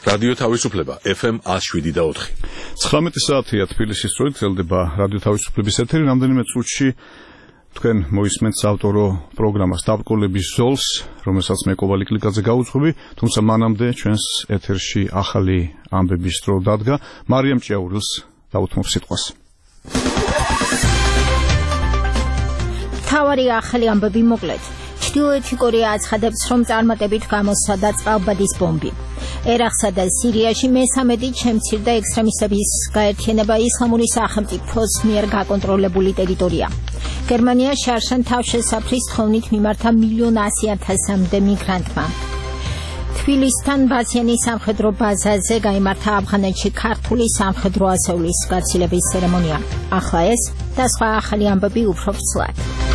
რადიო თავისუფლება FM 107.4. 19 საათია თბილისის დროით გრძელდება რადიო თავისუფლების ეთერი. რამდენიმე წუთში თქვენ მოისმენთ საავტორო პროგრამას დაბრკოლების ზოლს, რომელსაც მე კოვალ იკლიკაძე გავუძღვები, თუმცა მანამდე ჩვენს ეთერში ახალი ამბების დრო დადგა. მარიამ ჭიაურილს დაუთმობ სიტყვას. თავარი ახალი ამბები მოკლედ. ჩრდილოეთი კორეა აცხადებს, რომ წარმატებით გამოსცადა წყალბადის ბომბი. ერაყსა და სირიაში მესამედი შემცირდა ექსტრემისტების გაერთიანება ისლამური სახელმწიფოს მიერ გაკონტროლებული ტერიტორია. გერმანია შარშან თავშესაფრის თხოვნით მიმართა 1,100,000-მდე მიგრანტმა. თბილისთან ბაზიანის სამხედრო ბაზაზე გაიმართა ავღანეთში ქართული სამხედრო ასეულის გაცილების ცერემონია. ახლა ეს და სხვა ახალი ამბები უფრო ცვლად.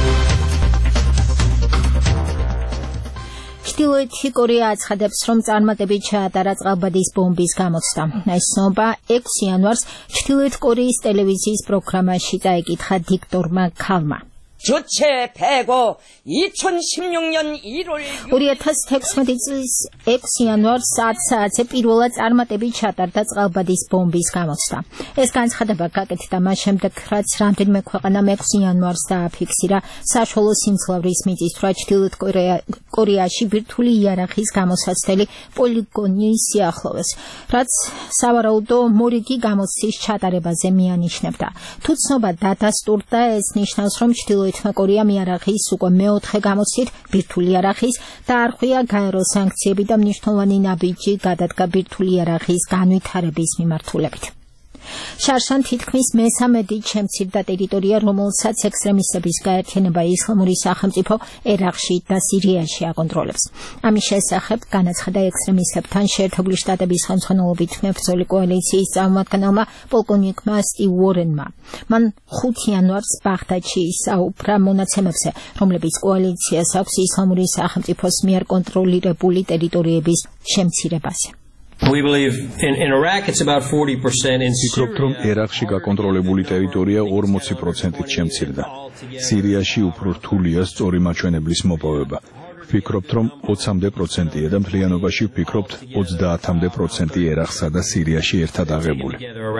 ჩრდილოეთი კორეა აცხადებს, რომ წარმატებით ჩაატარა წყალბადის ბომბის გამოცდა. ეს ცნობა 6 იანვარს ჩრდილოეთ კორეის ტელევიზიის პროგრამაში წაიკითხა დიქტორმა ქალმა. 주체 배고 2016년 1월 2016 წლის 6 იანვარს 10 საათზე პირველად წარმატებით ჩატარდა წყალბადის ბომბის გამოცდა. ეს განცხადება გაკეთდა მას შემდეგ, რაც რამდენიმე ქვეყანამ 6 იანვარს დააფიქსირა საშუალო სიმძლავრის მიწისძვრა ჩრდილოეთ კორეაში ბირთვული იარაღის გამოსაცდელი პოლიგონის სიახლოვეს, რაც სავარაუდო მორიგი გამოცდის ჩატარებაზე მიანიშნებდა. თუ ცნობა დადასტურდა, ეს ნიშნავს, რომ ჩრდილოეთ კორეამ იარაღის უკვე მეოთხე გამოცდით ბირთვული იარაღის დაარღვია გაერო სანქციები და მნიშვნელოვანი ნაბიჯი გადადგა ბირთვული იარაღის განვითარების მიმართულებით. შარშან თითქმის მესამედი შემცირდა ტერიტორია, რომელსაც ექსტრემისტების გაერთიანება ისლამური სახელმწიფო ერაყში და სირიაში აკონტროლებს. ამის შესახებ განაცხადა ექსტრემისტებთან შეერთებული შტატების ხელმძღვანელობით მებრძოლი კოალიციის წარმომადგენელმა პოლკოვნიკმა სტივ უორენმა. მან 5 იანვარს ბაღდადში ისაუბრა მონაცემებზე, რომლებიც კოალიციას აქვს ისლამური სახელმწიფოს მიერ კონტროლირებული ტერიტორიების შემცირებაზე. We believe in Iraq it's about 40% in ვფიქრობთ, რომ ერაყში გაკონტროლებული ტერიტორია 40%-ით შემცირდა. სირიაში უფრო რთულია სწორი მაჩვენებლის მოპოვება. ვფიქრობთ, რომ 20%-ია და მთლიანობაში ვფიქრობთ 30% ერაყსა და სირიაში ერთად აღებული.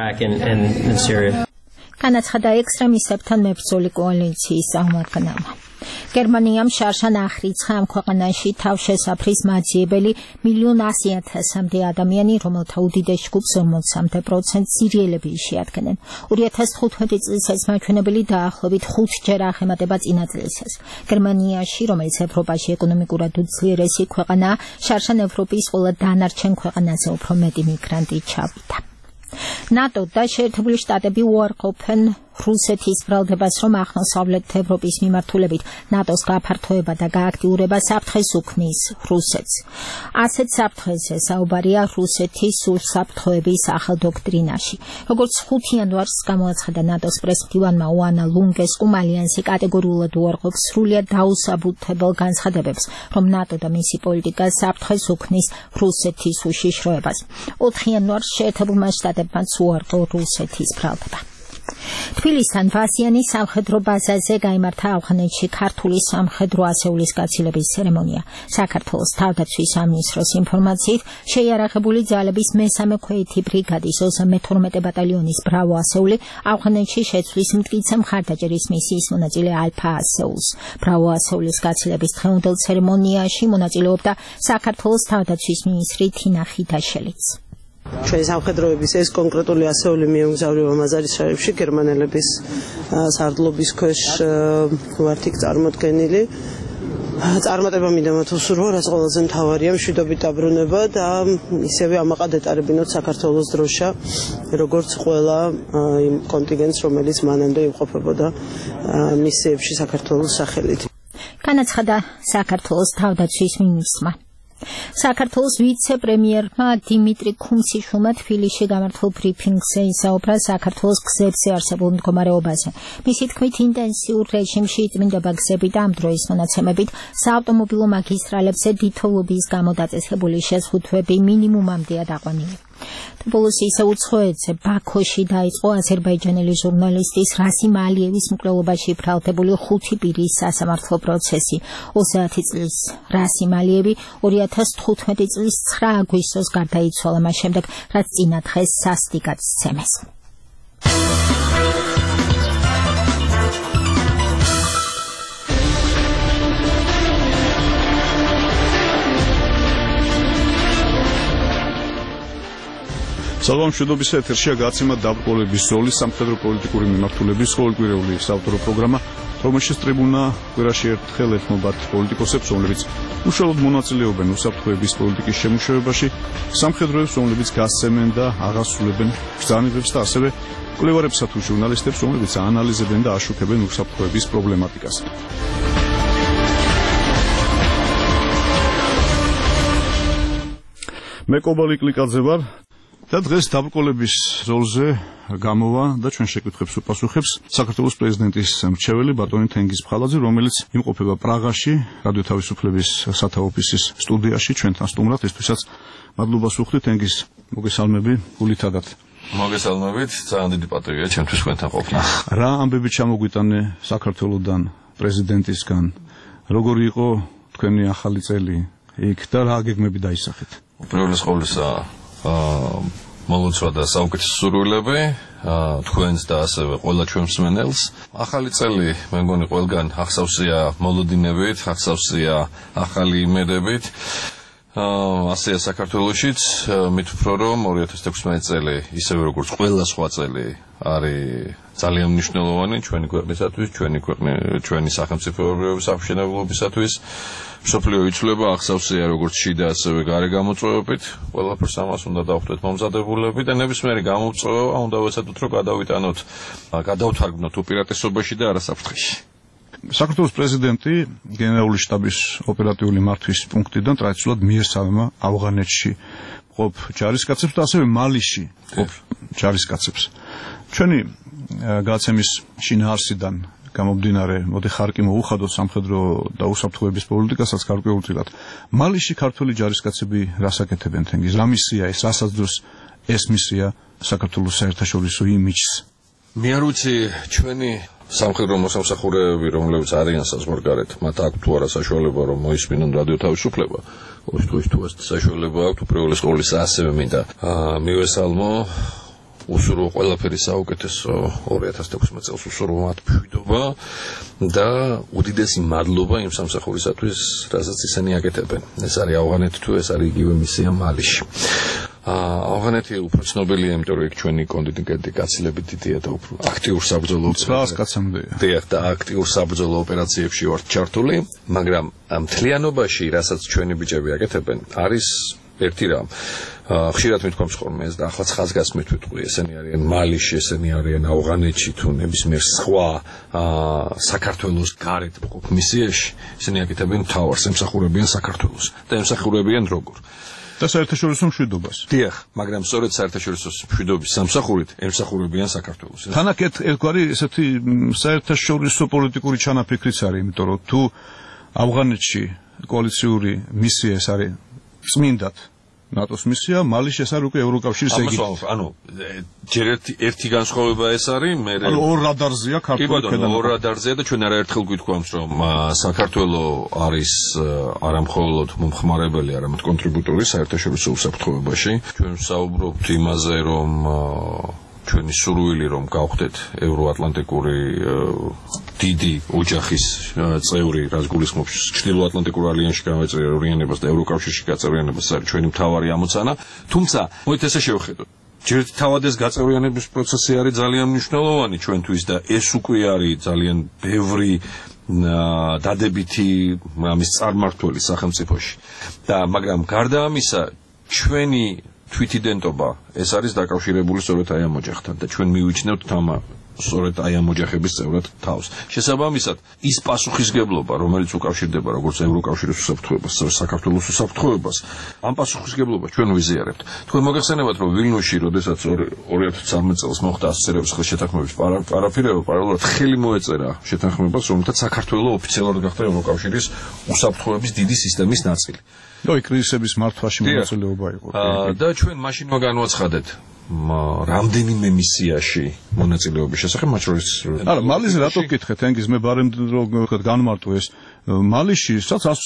განაცხადა ექსტრემისტებთან მებრძოლი კოალიციის წარმომადგენელმა. გერმანიამ შარშან აღრიცხა ამ ქვეყანაში თავშესაფრის მაძიებელი 1,100,000-მდე ადამიანი, რომელთა უდიდეს ჯგუფს 50% სირიელები შეადგენენ. 2015 წლის ეს მაჩვენებელი დაახლოებით 5-ჯერ აღემატება წინა წლისას. გერმანიაში, რომელიც ევროპაში ეკონომიკურად უძლიერესი ქვეყანაა, შარშან ევროპის ყველა დანარჩენ ქვეყანაზე უფრო მეტი მიგრანტი ჩავიდა. ნატო და შეერთებული შტატები უარყოფენ რუსეთის ბრალდებას, რომ აღმოსავლეთ ევროპის მიმართულებით ნატოს გაფართოება და გააქტიურება საფრთხეს უქმნის რუსეთს. ასეთ საფრთხეზე საუბარია რუსეთის უსაფრთხოების ახალ დოქტრინაში. როგორც 5 იანვარს გამოაცხადა ნატოს პრესმდივანმა ოანა ლუნგესკუმ, ალიანსი კატეგორიულად უარყოფს სრულიად დაუსაბუთებელ განცხადებებს, რომ ნატო და მისი პოლიტიკა საფრთხეს უქმნის რუსეთის უშიშროებას. 4 იანვარს შეერთებულმა შტატებმაც უარყო რუსეთის ბრალდება. თბილისთან ბაზიანის სამხედრო ბაზაზე გაიმართა ავღანეთში ქართული სამხედრო ასეულის გაცილების ცერემონია. საქართველოს თავდაცვის სამინისტროს ინფორმაციით, შეიარაღებული ძალების მესამე ქვეითი ბრიგადის 32 ბატალიონის ბრავო ასეული ავღანეთში შეცვლის მტკიცე მხარდაჭერის მისიის მონაწილე ალფა ასეულს. ბრავო ასეულის გაცილების დღევანდელ ცერემონიაში მონაწილეობდა საქართველოს თავდაცვის მინისტრი თინა ხიდაშელიც. ჩვენი სამხედროების ეს კონკრეტული ასეული მიემგზავრება მაზარის შარებში გერმანელების სარდლობის ქვეშ ვართ იქ წარმოდგენილი. წარმატება მინდა მათ უსურვო, რაც ყველაზე მთავარია, მშვიდობით დაბრუნება და ისევე ამაყად ეტარებინოთ საქართველოს დროშა, როგორც ყველა იმ კონტინგენტს, რომელიც მანამდე იმყოფებოდა მისიებში საქართველოს სახელით. განაცხადა საქართველოს თავდაცვის მინისტრმა. საქართველოს ვიცე-პრემიერმა დიმიტრი ქუმციშვილმა თბილისში გამართულ ბრიფინგზე ისაუბრა საქართველოს გზებზე არსებულ მდგომარეობაზე. მისი თქმით, ინტენსიურ რეჟიმში იწმინდება გზები და ამ დროის მონაცემებით საავტომობილო მაგისტრალებზე დიდთოვლობის გამო დაწესებული შეზღუდვები მინიმუმამდეა დაყვანილი. ბოლოს ისე უცხოეთზე ბაქოში დაიწყო აზერბაიჯანელი ჟურნალისტის რასიმ ალიევის მკვლელობაში ბრალდებული 5 პირის სასამართლო პროცესი. 30 წლის რასიმ ალიევი 2015 წლის 9 აგვისტოს გარდაიცვალა მას შემდეგ, რაც წინა დღეს სასტიკად სცემეს. სალამშვიდობის ეთერშია გაცემა დაბრკოლების ზოლის სამხედრო პოლიტიკური მიმართულების ყოველკვირეული საავტორო პროგრამა, რომელშიც ტრიბუნა კვირაში ერთხელ ეთმობათ პოლიტიკოსებს, რომლებიც უშუალოდ მონაწილეობენ უსაფრთხოების პოლიტიკის შემუშავებაში, სამხედროებს, რომლებიც გასცემენ და აღასრულებენ ბრძანებებს და ასევე მკვლევარებსა თუ ჟურნალისტებს, რომლებიც აანალიზებენ და აშუქებენ უსაფრთხოების პრობლემატიკას. მე კობალი კლიკაძე ვარ. და დღეს დაბრკოლების როლზე გამოვა და ჩვენ შეკითხვებს უპასუხებს საქართველოს პრეზიდენტის მრჩეველი ბატონი თენგიზ ბხალაძე, რომელიც იმყოფება პრაღაში, რადიო თავისუფლების სათავო ოფისის სტუდიაში ჩვენთან სტუმრად. ესთვისაც მადლობას ვუხდით, თენგიზ, მოგესალმები გულითადად. მოგესალმებით, ძალიან დიდი პატივია ჩემთვის თქვენთან ყოფნა. რა ამბები ჩამოგვიტანე საქართველოსდან, პრეზიდენტისგან, როგორი იყო თქვენი ახალი წელი იქ და რა გეგმები დაისახეთ? უპირველეს ყოვლისა მოლოცვა და საუკეთესო სურვილები თქვენს და ასევე ყველა ჩვენ მსმენელს. ახალი წელი მე მგონი ყველგან ახსავსია მოლოდინებით, ახსავსია ახალი იმედებით. ასეა საქართველოშიც, მით უფრო რომ 2016 წელი ისევე როგორც ყველა სხვა წელი არის ძალიან მნიშვნელოვანი ჩვენი ქვეყნისათვის, ჩვენი სახელმწიფოების აღშენებლობისათვის. მსოფლიო იცვლება, ახსავსია როგორც შიდა ასევე გარე გამოწვევებით. ყველაფერს ამას უნდა დავხვდეთ მომზადებულები და ნებისმიერი გამოწვევა უნდა ვეცადოთ, რომ გადავთარგმნოთ უპირატესობაში და არა საფრთხეში. საქართველოს პრეზიდენტი გენერალური შტაბის ოპერატიული მართვის პუნქტიდან ტრადიციულად მიესალმა ავღანეთში მყოფ ჯარისკაცებს და ასევე მალიში მყოფ ჯარისკაცებს. ჩვენი გაცემის შინაარსიდან გამომდინარე, მოდი ხარკი მოუხადოთ სამხედრო და უსაფრთხოების პოლიტიკასაც გარკვეულწილად. მალიში ქართველი ჯარისკაცები რას აკეთებენ თენგიზ? რა მისია ეს? რასაც დროს ეს მისია საქართველოს საერთაშორისო იმიჯს? მე არ ვიცი, ჩვენი სამხედრო მოსამსახურეები, რომლებიც არიან საზღვარგარეთ, მათ აქვს თუ არა საშუალება, რომ მოისმინონ რადიო თავისუფლება. ოღონდ თუ ეს საშუალება აქვს, უპირველეს ყოვლისა ასევე მინდა მივესალმო უსურვო ყველაფერი საუკეთესო 2016 წელს უსურვო მათ მშვიდობა და უდიდესი მადლობა იმ სამსახურისათვის, რასაც ისინი აკეთებენ. ეს არის ავღანეთი თუ ეს არის იგივე მისია მალიში. ავღანეთი უფრო ცნობილია, იმიტომ რომ იქ ჩვენი კონტინგენტი გაცილებით დიდია და უფრო აქტიურ საბრძოლო და აქტიურ საბრძოლო ოპერაციებში ვართ ჩართული, მაგრამ მთლიანობაში, რასაც ჩვენი ბიჭები აკეთებენ, არის ერთი რამ. ხშირად მithქვამს ხოლმე ეს და ახლა ხაზგასმით ვიტყვი, ესენი არიან მალიში, ესენი არიან ავღანეთში თუ ნებისმიერ სხვა საქართველოს გარეთ მყოფ მისიაში, ესენი აკეთებენ მთავარს, ემსახურებიან საქართველოს და ემსახურებიან როგორ? და საერთაშორისო მშვიდობას. დიახ, მაგრამ სწორედ საერთაშორისო მშვიდობის სამსახურით ემსახურებიან საქართველოს. თანაკ ერთგვარი ესეთი საერთაშორისო პოლიტიკური ჩანაფიქრიც არის, იმიტომ რომ თუ ავღანეთში კოალიციური მისია ეს არის წმინდად ნატოს მისია, მალიში ეს არის უკვე ევროკავშირის ეგიდით. ანუ ჯერ ერთი განსხვავება ეს არის, მე ორ რადარზეა ქართული ქედა. ორ რადარზეა და ჩვენ არაერთხელ გვითქვამს, რომ საქართველო არის არამხოლოდ მომხმარებელი, არამედ კონტრიბუტორი საერთაშორისო უსაფრთხოებაში. ჩვენ ვსაუბრობთ იმაზე, რომ ჩვენი სურვილი რომ გავხდეთ ევროატლანტიკური დიდი ოჯახის წევრი, რაც გულისხმობს ჩრდილოატლანტიკურ ალიანსში გამეწევრიანებას და ევროკავშირში გაწევრიანებას, არის ჩვენი მთავარი ამოცანა. თუმცა, მოით ესე შევხედოთ. ჯერ თავად ეს გაწევრიანების პროცესი არის ძალიან მნიშვნელოვანი ჩვენთვის და ეს უკვე არის ძალიან ბევრი დადებითი ამის წარმართველი სახელმწიფოში. და მაგრამ გარდა ამისა, ჩვენი თვითიდენტობა ეს არის დაკავშირებული სწორედ აი ამ ოჯახთან და ჩვენ მივიჩნევთ სწორედ აი ამ ოჯახების წევრად თავს. შესაბამისად, ის პასუხისგებლობა, რომელიც უკავშირდება როგორც ევროკავშირის უსაფრთხოებას, საქართველოს უსაფრთხოებას, ამ პასუხისგებლობას ჩვენ ვიზიარებთ. თქვენ მოგეხსენებათ, რომ ვილნიუსში, როდესაც 2013 წელს მოხდა ასოცირების ხელშეთანხმების პარაფირება, პარალელურად ხელი მოეწერა შეთანხმებას, რომელთაც საქართველოს ოფიციალურად გახდა ევროკავშირის უსაფრთხოების დიდი სისტემის ნაწილი. და კრიზისების მართვაში მონაწილეობა იყო. და ჩვენ მაშინვე განვაცხადეთ რამდენიმე მისიაში მონაწილეობის შესახებ, მათ შორის არა, მალიზე რატო გკითხეთ, ენგიზ მე ბარემ რომ განმარტო ეს მალიში სადაც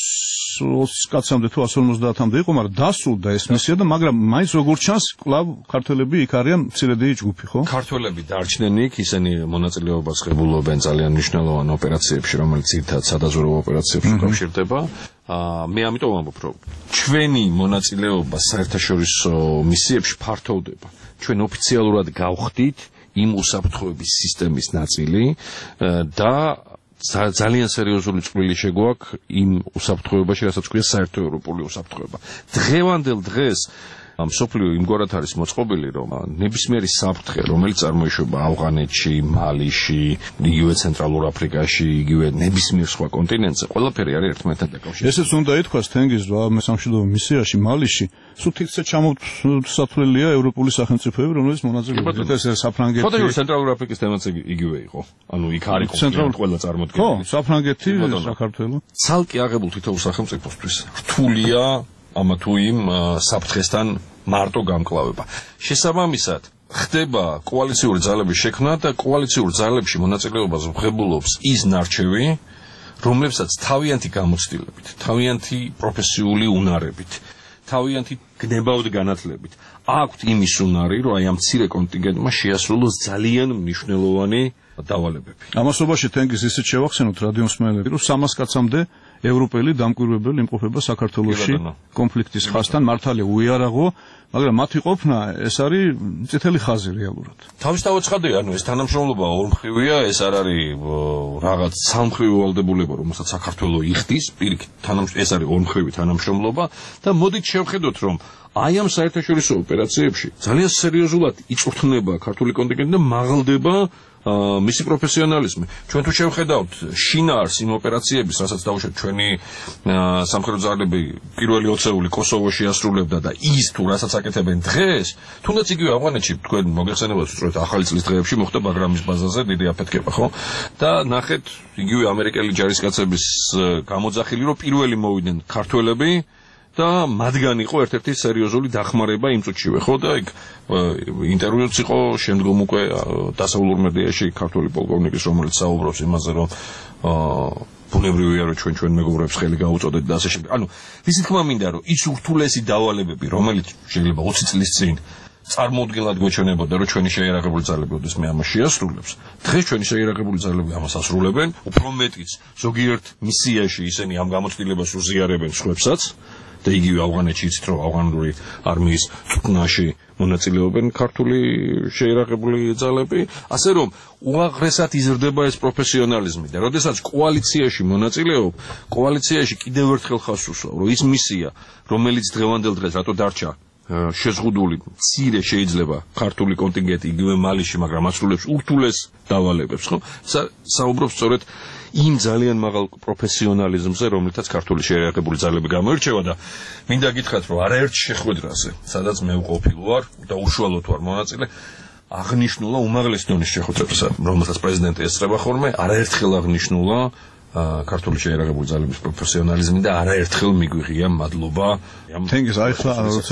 120 კაცამდე თუ 150-მდე იყო, მაგრამ დასრულდა ეს მისია და მაგრამ მაინც როგორც ჩანს, კვლავ ქართველები იქ არიან მცირედეი ჯგუფი, ხო? ქართველები დარჩნენ იქ, ისინი მონაწილეობას ღებულობენ ძალიან მნიშვნელოვან ოპერაციებში, რომელიც ძირითადად სადაზვერვო ოპერაციებში უკავშირდება. მე ამიტომ ვამბობ, რომ ჩვენი მონაწილეობა საერთაშორისო მისიებში ფართოვდება. ჩვენ ოფიციალურად გავხდით იმ უსაფრთხოების სისტემის ნაწილი და ძალიან სერიოზული წვლილი შეგვაქვს იმ უსაფრთხოებაში, რასაც ქვია საერთო ევროპული უსაფრთხოება. დღევანდელ დღეს მსოფლიო იმგვარად არის მოწყობილი, რომ ნებისმიერი საფრთხე, რომელიც წარმოიშვება ავღანეთში, მალიში, იგივე ცენტრალურ აფრიკაში, იგივე ნებისმიერ სხვა კონტინენტზე, ყველაფერი არის ერთმანეთთან დაკავშირებული. ესეც უნდა ითქვას თენგიზ მე სამშვიდობო მისიაში მალიში, სულ თითქოს ჩამოსათვლელია ევროპული სახელმწიფოები, რომელიც მონაწილეობენ. ეს საფრანგეთი. ფოტოში ცენტრალურ აფრიკის თემაც იგივე იყო. ანუ იქ არის ყველა წარმოდგენილი. ხო, საფრანგეთი, საქართველო. ცალკე აღებულ თითოეულ სახელმწიფოსთვის რთულია ამა თუ იმ საფრთხესთან მარტო გამკლავება. შესაბამისად, ხდება კოალიციური ძალების შექმნა და კოალიციური ძალებში მონაწილეობას ღებულობს ის ნარჩევი, რომლებსაც თავიანთი გამოცდილებით, თავიანთი პროფესიული უნარებით, თავიანთი გნებავთ განათლებით აქვთ იმის უნარი, რომ აი ამ მცირე კონტინგენტმა შეასრულოს ძალიან მნიშვნელოვანი დავალებები. ამასობაში თენგიზ ისიც შევახსენოთ რადიომსმენელები, რომ 300 კაცამდე ევროპელი დამკვირვებელი იმყოფება საქართველოში კონფლიქტის ხაზთან, მართალია უიარაღო, მაგრამ მათი ყოფნა ეს არის წითელი ხაზი რეალურად. თავისთავად ცხადია, ანუ ეს თანამშრომლობა ორმხრივია, ეს არ არის რაღაც სამხრივი ვალდებულება, რომელსაც საქართველოს იხდის, პირიქით, ეს არის ორმხრივი თანამშრომლობა და მოდით შევხედოთ, რომ აი ამ საერთაშორისო ოპერაციებში ძალიან სერიოზულად იწვრთნება ქართული კონტინგენტი და მაღლდება მისი პროფესიონალიზმი. ჩვენ თუ შევხედავთ შინაარს იმ ოპერაციების, რასაც დაუშვათ ჩვენი სამხედრო ძალები პირველი 20-ეული კოსოვოში ასრულებდა და ის თუ რასაც აკეთებენ დღეს, თუნდაც იგივე ავღანეთში თქვენ მოგეხსენებათ სწორედ ახალი წლის დღეებში მოხდა ბაგრამის ბაზაზე დიდი აფეთქება, ხო? და ნახეთ იგივე ამერიკელი ჯარისკაცების გამოძახილი, რომ პირველი მოვიდნენ ქართველები და მათგან იყო ერთ-ერთი სერიოზული დახმარება იმ წუთშივე, ხო? და იქ ინტერვიუც იყო შემდგომ უკვე დასავლურ მედიაში ქართული პოლკოვნიკის, რომელიც საუბრობს იმაზე, რომ ბუნებრივია, რომ ჩვენ მეგობრებს ხელი გაუწოდეთ და ასე შემდეგ. ანუ ისე თქმა მინდა, რომ ის ურთულესი დავალებები, რომელიც შეიძლება 20 წლის წინ წარმოუდგენლად გვეჩვენებოდა, რომ ჩვენი შეიარაღებული ძალები ოდესმე ამას შეასრულებს. დღეს ჩვენი შეიარაღებული ძალები ამას ასრულებენ, უფრო მეტიც ზოგიერთ მისიაში ისინი ამ გამოცდილებას უზიარებენ სხვებსაც. და იგივე ავღანეთში იცით, რომ ავღანური არმიის წვრთნაში მონაწილეობენ ქართული შეიარაღებული ძალები, ასე რომ უაღრესად იზრდება ეს პროფესიონალიზმი და როდესაც კოალიციაში მონაწილეობ, კოალიციაში კიდევ ერთხელ ხაზს უსვამ, რომ ის მისია, რომელიც დღევანდელ დღეს რატო დარჩა შეზღუდული, მცირე შეიძლება ქართული კონტინგენტი იგივე მალიში, მაგრამ ასრულებს ურთულეს დავალებებს, ხო? საუბრობს სწორედ იმ ძალიან მაღალ პროფესიონალიზმზე, რომლითაც ქართული შეიარაღებული ძალები გამოირჩევა და მინდა გითხრათ, რომ არაერთ შეხვედრაზე, სადაც მე ვყოფილ ვარ და უშუალოდ ვარ მონაწილე, აღნიშნულა უმაღლესი დონის შეხვედრებსა, რომელსაც პრეზიდენტი ესწრება ხოლმე, არაერთხელ აღნიშნულა ქართული შეიარაღებული ძალების პროფესიონალიზმი და არაერთხელ მიგვიღია მადლობა. თენგიზ აი ხა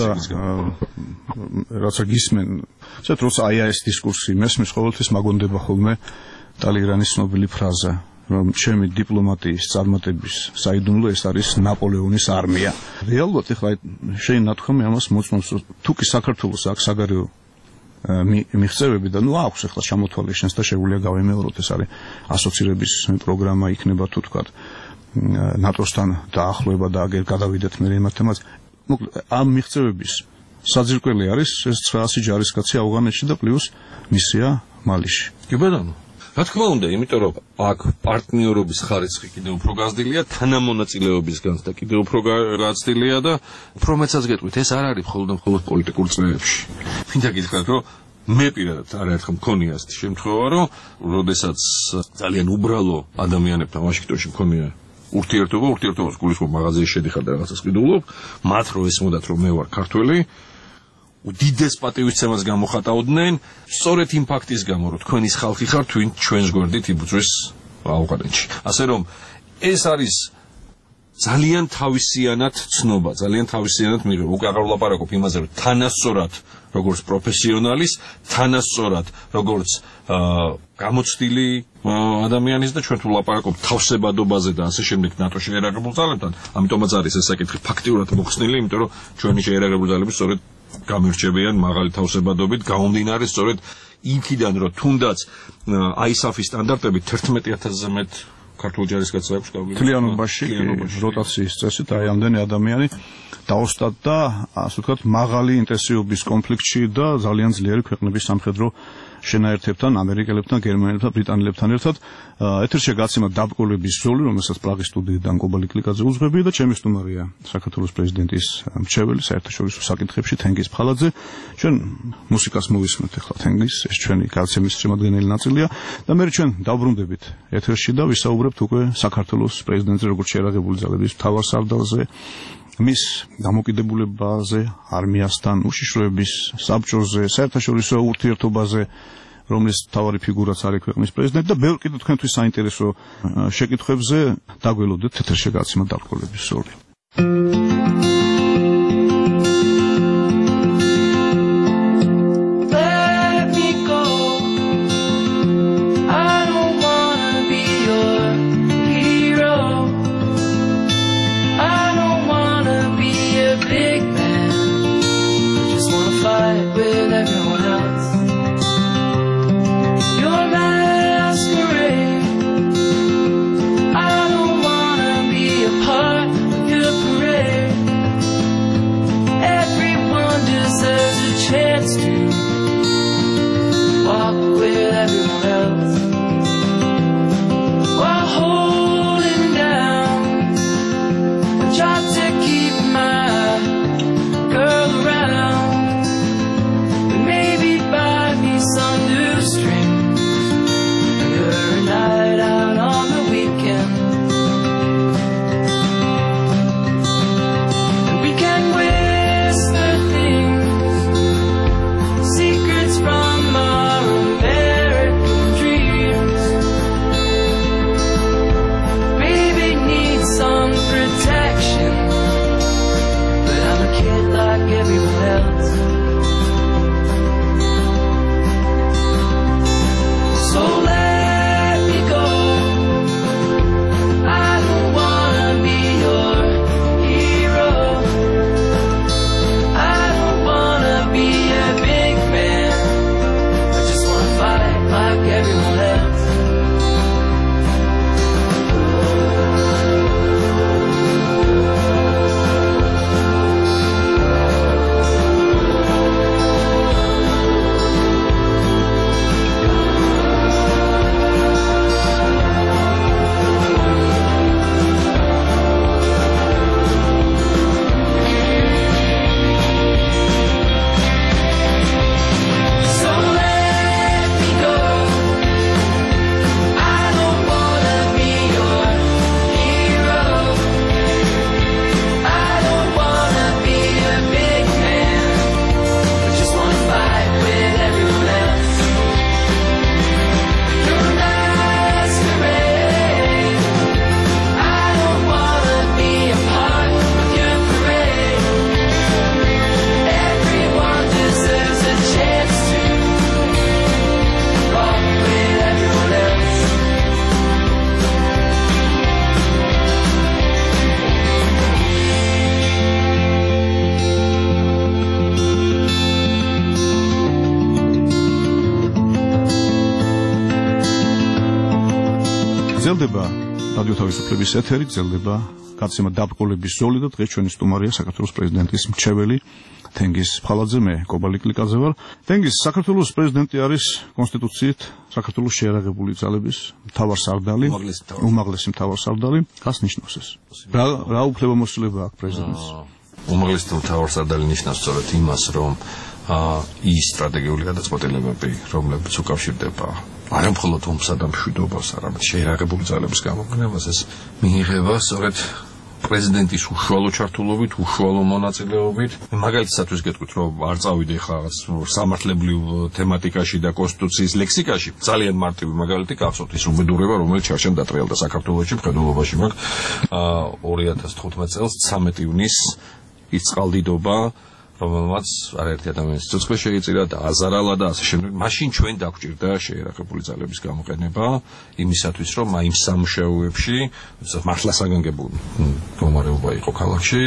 როცა გისმენ, ზედ როცა აი ეს დისკურსი მესმის ყოველთვის მაგონდება ხოლმე ტალეირანის ცნობილი ფრაზა, რომ ჩემი დიპლომატიის წარმატების საიდუმლო ეს არის ნაპოლეონის არმია. რეალურად ეხლა შენ ნათქვამი ამას მოწმობს, თუ კი საქართველოს აქვს საგარეო მიღწევები და აქვს ეხლა ჩამოთვალიშნეს და შეგვიძლია გავემეოროთ, ეს არის ასოცირების პროგრამა იქნება თუ თქვა ნატოსთან დაახლოება და აგერ გადავიდეთ მე იმ თემას. მოკლედ ამ მიღწევების საძირკველი არის ეს 900 ჯარისკაცი ავღანეთში და პლუს მისია მალიში. კი ბატონო. რა თქმა უნდა, იმიტომ რომ აქ პარტნიორობის ხარისხი კიდევ უფრო გაზრდილია, თანამონაწილეობის განცდა კიდევ უფრო გაზრდილია და უფრო მეცაც გეტყვით, ეს არ არის მხოლოდ პოლიტიკურ წრეებში. მინდა გითხრათ, რომ მე პირადად არაერთხელ მქონია ასეთი შემთხვევა, რომ როდესაც ძალიან უბრალო ადამიანებთან ვაშინგტონში მქონია ურთიერთობას გულისხმობ მაღაზიაში შედიხარ და რაღაცას ყიდულობ, მათ რო ესმოდათ რომ მე ვარ ქართველი, უდიდეს პატივისცემას გამოხატავდნენ, სწორედ იმ ფაქტის გამო, რომ თქვენ ის ხალხი ხართ, ვინ ჩვენს გვერდით იბრძვის ავღანეთში. ასე რომ ეს არის ძალიან თავისიანად ცნობა, ძალიან თავისიანად მიღება. უკვე აღარ ვლაპარაკობ იმაზე, რომ თანასწორად როგორც პროფესიონალის, თანასწორად როგორც გამოცდილი ადამიანის და ჩვენ თუ ვლაპარაკობთ თავსებადობაზე და ასე შემდეგ ნატოში შეერაგებულ ძალებთან, ამიტომაც არის ეს საკითხი ფაქტიურად მოხსნილი, იმიტომ რომ ჩვენი შეერაგებული ძალები სწორედ გამირჩევიან მაღალი თავსებადობით, გამომდინარე სწორედ იქიდან, რომ თუნდაც ISAF-ის სტანდარტებით 11000-ზე მეტ ქართულ ჯარისკაცს აქვს გავლილი. თლიანობაში როტაციის წესით აი ამდენი ადამიანი დაოსტათ და ასე ვთქვათ მაღალი ინტენსივობის კონფლიქტში და ძალიან ძლიერი ქვეყნების სამხედრო შენაერთებთან, ამერიკელებთან, გერმანელებთან, ბრიტანელებთან ერთად ეთერში გაცემა დაბრკოლების ზოლი, რომელსაც პრაღის სტუდიიდან კობალი კლიკაძე უძღვებია და ჩემი სტუმარია საქართველოს პრეზიდენტის მრჩეველი საერთაშორისო საკითხებში თენგიზ ფხალაძე. ჩვენ მუსიკას მოვისმენთ ახლა თენგიზ, ეს ჩვენი გაცემის შემადგენელი ნაწილია და მე ჩვენ დავბრუნდებით ეთერში და ვისაუბრებთ უკვე საქართველოს პრეზიდენტზე, როგორც შეერაგებული ძალების მთავარსარდალზე, მის დამოკიდებულებაზე, არმიასთან, უშიშროების საბჭოზე, საერთაშორისო ურთიერთობაზე, რომლის მთავარი ფიგურაც არის ქვეყნის პრეზიდენტი და ბევრ კიდევ თქვენთვის საინტერესო შეკითხვებზე დაგველოდეთ ეთერში გაცემა დაბრკოლების ზოლი. გრძელდება რადიო თავისუფლების ეთერი, გრძელდება გაცემა დაბრკოლების ზოლი და დღეს ჩვენი სტუმარია საქართველოს პრეზიდენტის მრჩეველი თენგიზ ფხალაძე, მე კობალი კლიკაძე ვარ. თენგიზ, საქართველოს პრეზიდენტი არის კონსტიტუციით საქართველოს შეერაგებული ძალების მთავარსარდალი, უმაღლესი მთავარსარდალი. რას ნიშნავს ეს? რა უფლებამოსილება აქვს პრეზიდენტს? უმაღლესი მთავარსარდალი ნიშნავს სწორედ იმას, რომ ის სტრატეგიული გადაწყვეტილებები, რომლებიც უკავშირდება არა მხოლოდ ომსა და მშვიდობას, არამედ შეიარაღებული ძალების გამოყენებას, ეს მიიღება სწორედ პრეზიდენტის უშუალო ჩართულობით, უშუალო მონაწილეობით. მაგალითისათვის გეტყვით, რომ არ წავიდე ხა სამართლებრივ თემატიკაში და კონსტიტუციის ლექსიკაში, ძალიან მარტივი მაგალითი გახსოვთ ის უბედურება, რომელიც ჩარჩემ დატრიალდა საქართველოში მხედველობაში მაქვს 2015 წელს 13 ივნისს ის წყალდიდობა, რომელმაც არაერთი ადამიანის სიცოცხლე შეიწირა და აზარალა და ასე შემდეგ. მაშინ ჩვენ დაგვჭირდა შეიარაღებული ძალების გამოყენება იმისათვის, რომ აი იმ სამუშაოებში მართლა საგანგებო მდგომარეობა იყო ქალაქში.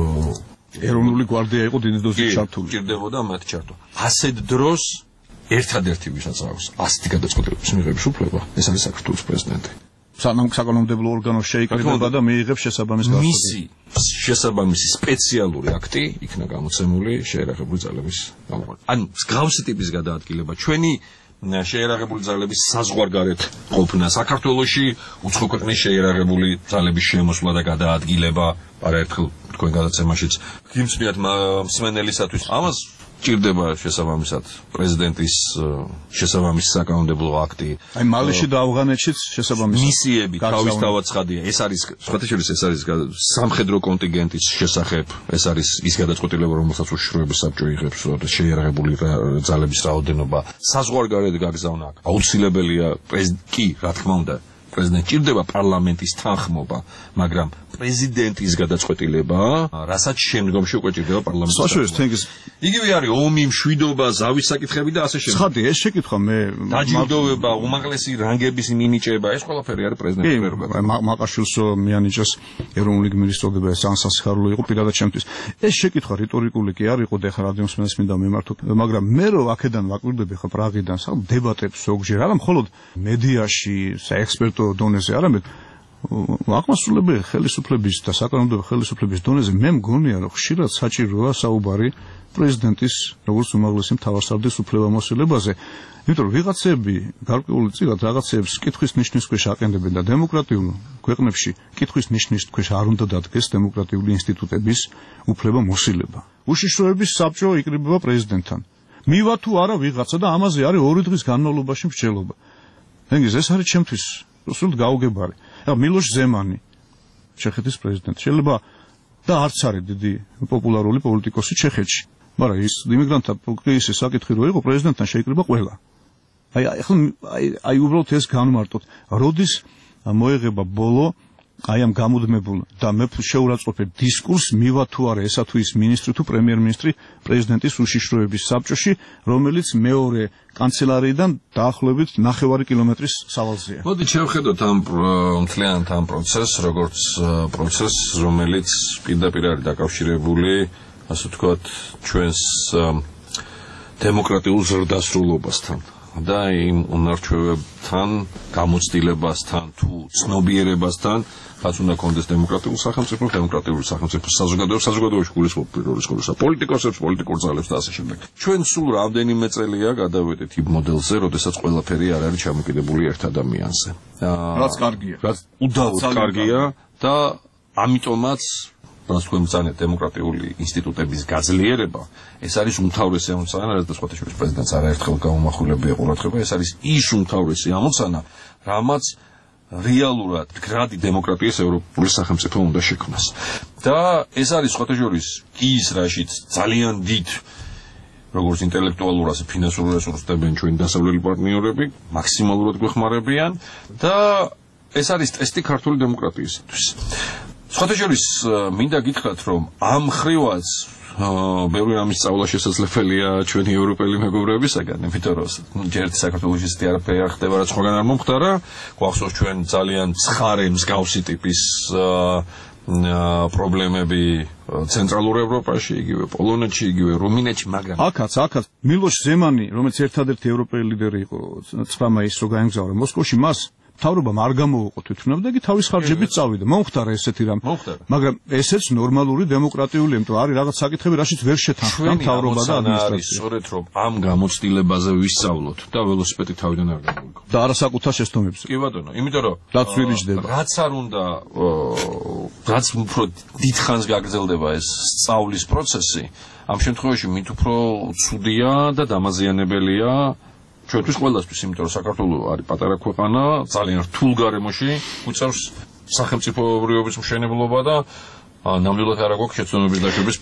ეროვნული გვარდია იყო დიდი დოზით ჩართული. ჭირდებოდა მათი ჩართვა. ასეთ დროს ერთადერთი ვისაც აქვს ასეთი გადაწყვეტილების მიღების უფლება, ეს არის საქართველოს პრეზიდენტი. საკანონმდებლო ორგანოს შეიკრიბება და მიიღებს შესაბამის გადაწყვეტილებას. მისი შესაბამისი სპეციალური აქტი იქნა გამოცემული შეიარაღებული ძალების გამოყენება. ანუ მსგავსი ტიპის გადაადგილება ჩვენი შეიარაღებული ძალების საზღვარგარეთ ყოფნა საქართველოში, უცხო ქვეყნის შეიარაღებული ძალების შემოსვლა და გადაადგილება, არაერთხელ თქვენ გადაცემაშიც გიმსმენთ მსმენელისათვის. ამას ჭირდება შესაბამისად პრეზიდენტის შესაბამისი საკანონმდებლო აქტი. აი მალეში და ავღანეთშიც შესაბამისი მისიები თავისთავად ცხადია. ეს არის სხვათა შორის ეს არის სამხედრო კონტინგენტის შესახებ, ეს არის ის გადაწყვეტილება, რომელსაც უშიშროების საბჭო იღებს, რომ შეიარაღებული ძალების რაოდენობა საზღვარგარეთ გაგზავნა. აუცილებელია კი, რა თქმა უნდა, პრეზიდენტს ჭირდება პარლამენტის თანხმობა, მაგრამ პრეზიდენტის გადაწყვეტილება, რასაც შემდგომში უკვე ჭირდება პარლამენტის. იგივე არის ომი, მშვიდობა, ზავის საკითხები და ასე შემდეგ. ცხადია, ეს შეკითხვა მე დაჯილდოება, უმაღლესი რანგების მინიჭება, ეს ყველაფერი არის პრეზიდენტის მერობა. მაყაშვილს მიანიჭეს ეროვნული გმირის წოდება, ეს ძალიან სასიხარულო იყო პირადად ჩემთვის. ეს შეკითხვა რიტორიკული კი არ იყო და ეხლა რადიოსმენს მინდა მიმართოთ, მაგრამ მე რო აქედან ვაკვირდები ხა პრაღიდან, დებატებს ზოგჯერ, არა მხოლოდ მედიაში, საექსპერტო დონეზე, არამედ აღმასრულებელი ხელისუფლების და საკანონმდებლო ხელისუფლების დონეზე მე მგონია, რომ ხშირად საჭიროა საუბარი პრეზიდენტის როგორც უმაღლესი მთავარსარდლის უფლებამოსილებაზე. იმიტომ რომ ვიღაცები გარკვეული წილად რაღაცებს კითხვის ნიშნის ქვეშ აყენებენ და დემოკრატიულ ქვეყნებში კითხვის ნიშნის ქვეშ არ უნდა დადგეს დემოკრატიული ინსტიტუტების უფლებამოსილება. უშიშროების საბჭო იკრიბება პრეზიდენტთან. მივა თუ არა ვიღაცა და ამაზე არის 2 დღის განმავლობაში მსჯელობა. ეს არის ჩემთვის სულ გაუგებარი. მილოშ ზემანი, ჩეხეთის პრეზიდენტი, შეიძლება და არც არის დიდი პოპულარული პოლიტიკოსი ჩეხეთში, მაგრამ ის იმიგრანტთა კრიზისის საკითხი რო იყო, პრეზიდენტთან შეიკრიბა ყველა. აი უბრალოდ ეს განმარტოთ, როდის მოეღება ბოლო აი ამ გამუდმებულ და მე შეურაცხყოფებ დისკურს მივა თუ არა ესა თუ ის მინისტრი თუ პრემიერ-მინისტრი პრეზიდენტის უშიშროების საბჭოში, რომელიც მეორე კანცელარიიდან დაახლოებით 9 კილომეტრის სავალზეა. მოდით შევხედოთ ამ მთლიანად ამ პროცესს, როგორც პროცესს, რომელიც პირდაპირ არის დაკავშირებული, ასე ვთქვათ, ჩვენს დემოკრატიულ ზრდასრულობასთან და იმ უნარჩვევებთან, გამოცდილებასთან თუ ცნობიერებასთან, რაც უნდა კონდეს დემოკრატიულ სახელმწიფო, დემოკრატიული სახელმწიფოს საზოგადოებაში გულისხმობ პირველის ყოვლისა პოლიტიკოსებს, პოლიტიკურ ძალებს და ასე შემდეგ. ჩვენ სულ რამდენიმე წელია გადავედით იმ მოდელზე, როდესაც ყველაფერი არ არის ჩამოკიდებული ერთ ადამიანზე. რაც კარგია. რაც უდავოდ კარგია და ამიტომაც რაც თქვენ ბრძანეთ დემოკრატიული ინსტიტუტების გაძლიერება, ეს არის უმთავრესი ამოცანა, რაც სხვათა შორის პრეზიდენტს არაერთხელ გაუმახვილებია ყურადღება, ეს არის ის უმთავრესი ამოცანა, რამაც რეალურად გრადი დემოკრატიის ევროპული სახელმწიფო უნდა შექმნას. და ეს არის სხვათა შორის კი ის, რაშიც ძალიან დიდ როგორც ინტელექტუალურ, ასე ფინანსურ რესურსს დებენ ჩვენი დასავლელი პარტნიორები, მაქსიმალურად გვეხმარებიან და ეს არის ტესტი ქართული დემოკრატიისათვის. სხვათა შორის მინდა გითხრათ, რომ ამ ხრივაც ბევრი რამის სწავლა შესაძლებელია ჩვენი ევროპელი მეგობრებისაგან, იმიტომ რომ ჯერ საქართველოში ისეთი არაფერი არ ხდება, რაც სხვაგან არ მომხდარა. გვახსოვს ჩვენ ძალიან ცხარე მსგავსი ტიპის პრობლემები ცენტრალურ ევროპაში, იგივე პოლონეთში, იგივე რუმინეთში, მაგრამ აქაც მილოშ ზემანი, რომელიც ერთადერთი ევროპელი ლიდერი იყო 9 მაისს რო გაემგზავრა მოსკოვში, მას თავრობამ არ გამოუყო თვითმფრინავი და იგი თავის ხარჯებით წავიდა. მომხდარა ესეთი რამ. მაგრამ ესეც ნორმალური დემოკრატიული, იმიტომ არის რაღაც საკითხები, რაშიც ვერ შეთანხმდა თავრობა და ადმინისტრაცია. სწორედ რომ ამ გამოცდილებაზე ვისწავლოთ და ველოსიპედი თავიდან არ გამოვიკო. და არასაკუთარ შეცდომებზე. კი ბატონო, იმიტომ რომ რაც ვირიჯდება. რაც არ უნდა რაც უფრო დიდხანს გაგრძელდება ეს სწავლის პროცესი, ამ შემთხვევაში მით უფრო ცუდია და დამაზიანებელია ჩვენთვის ყველასთვის, იმიტომ რომ საქართველო არის პატარა ქვეყანა, ძალიან რთულ გარემოში უწევს სახელმწიფოებრიობის მშენებლობა და ნამდვილად არ აქვს შეცდომების დაშვების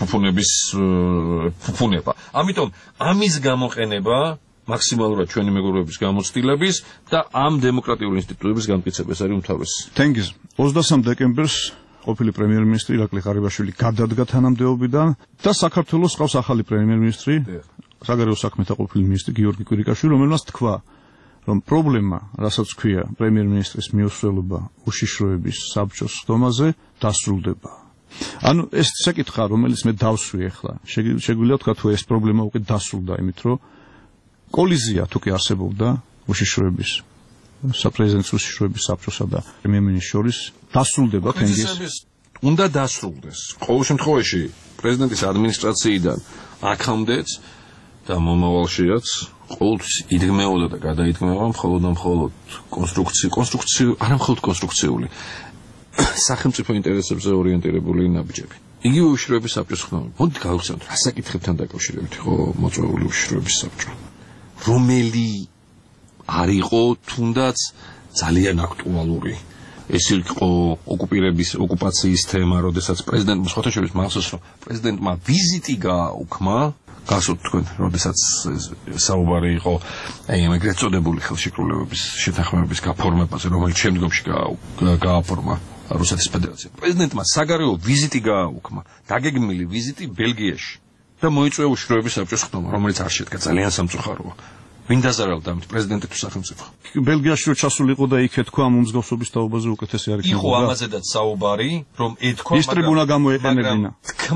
ფუფუნება. ამიტომ ამის გამოყენება მაქსიმალურად ჩვენი მეგობრების გამოცდილების და ამ დემოკრატიული ინსტიტუტების განმტკიცებას არის უმთავრესი. თენგიზ 23 დეკემბერს ყოფილი პრემიერ-მინისტრი ირაკლი ღარიბაშვილი გადადგა თანამდებობიდან და საქართველოს ყავს ახალი პრემიერ-მინისტრი, საგარეო საქმეთა ყოფილი მინისტრი გიორგი კვირიკაშვილი, რომელმაც თქვა, რომ პრობლემა, რასაც ქვია პრემიერ-მინისტრის მიუსვლელობა უშიშროების საბჭოს ხდომაზე, დასრულდება. ანუ ეს საკითხა, რომელიც მე დავსვი ახლა, შეგვიძლია თქვა თუ ეს პრობლემა უკვე დასრულდა, იმით რომ კოლიზია თუ კი არსებობდა უშიშროების საპრეზიდენტო უშიშროების საბჭოსა და პრემიერ-მინისტრს შორის დასრულდება თენგიზ. უნდა დასრულდეს. ყოველ შემთხვევაში პრეზიდენტის ადმინისტრაციიდან აქამდეც და მომავალშიაც ყოველთვის იდგმეოდა და გადაიდგმება მხოლოდ და მხოლოდ კონსტრუქციული, არა მხოლოდ კონსტრუქციული სახელმწიფო ინტერესებზე ორიენტირებული ნაბიჯები. იგივე უშიშროების საბჭოს ხდომა. მოდი გავხსენოთ, რა საკითხებთან დაკავშირებით იყო მოწვეული უშიშროების საბჭო. რომელი არ იყო თუნდაც ძალიან აქტუალური. ეს იყო ოკუპაციის თემა, როდესაც პრეზიდენტმა შეხოთაშორის მახსოვს, რომ პრეზიდენტმა ვიზიტი გააუქმა, გასულ თქვენ, როდესაც საუბარი იყო ეგრეთ წოდებული ხელშეკრულებების შეთანხმებების გაფორმებაზე, რომელიც შემდგომში გააფორმა რუსეთის ფედერაცია. პრეზიდენტმა საგარეო ვიზიტი გააუქმა, დაგეგმილი ვიზიტი ბელგიაში და მოიწვია უშიშროების საბჭოს ხდომა, რომელიც არ შედგა, ძალიან სამწუხაროა. ვინ დაზარალდა ამით, პრეზიდენტი თუ სახელმწიფო? ბელგიაში რო ჩასულიყო და იქ ეთქვა მომსგავსობის თაობაზე უკეთესი არ იქნება. იყო ამაზედაც საუბარი, რომ ეთქვა, ის ტრიბუნა გამოეყენებინა.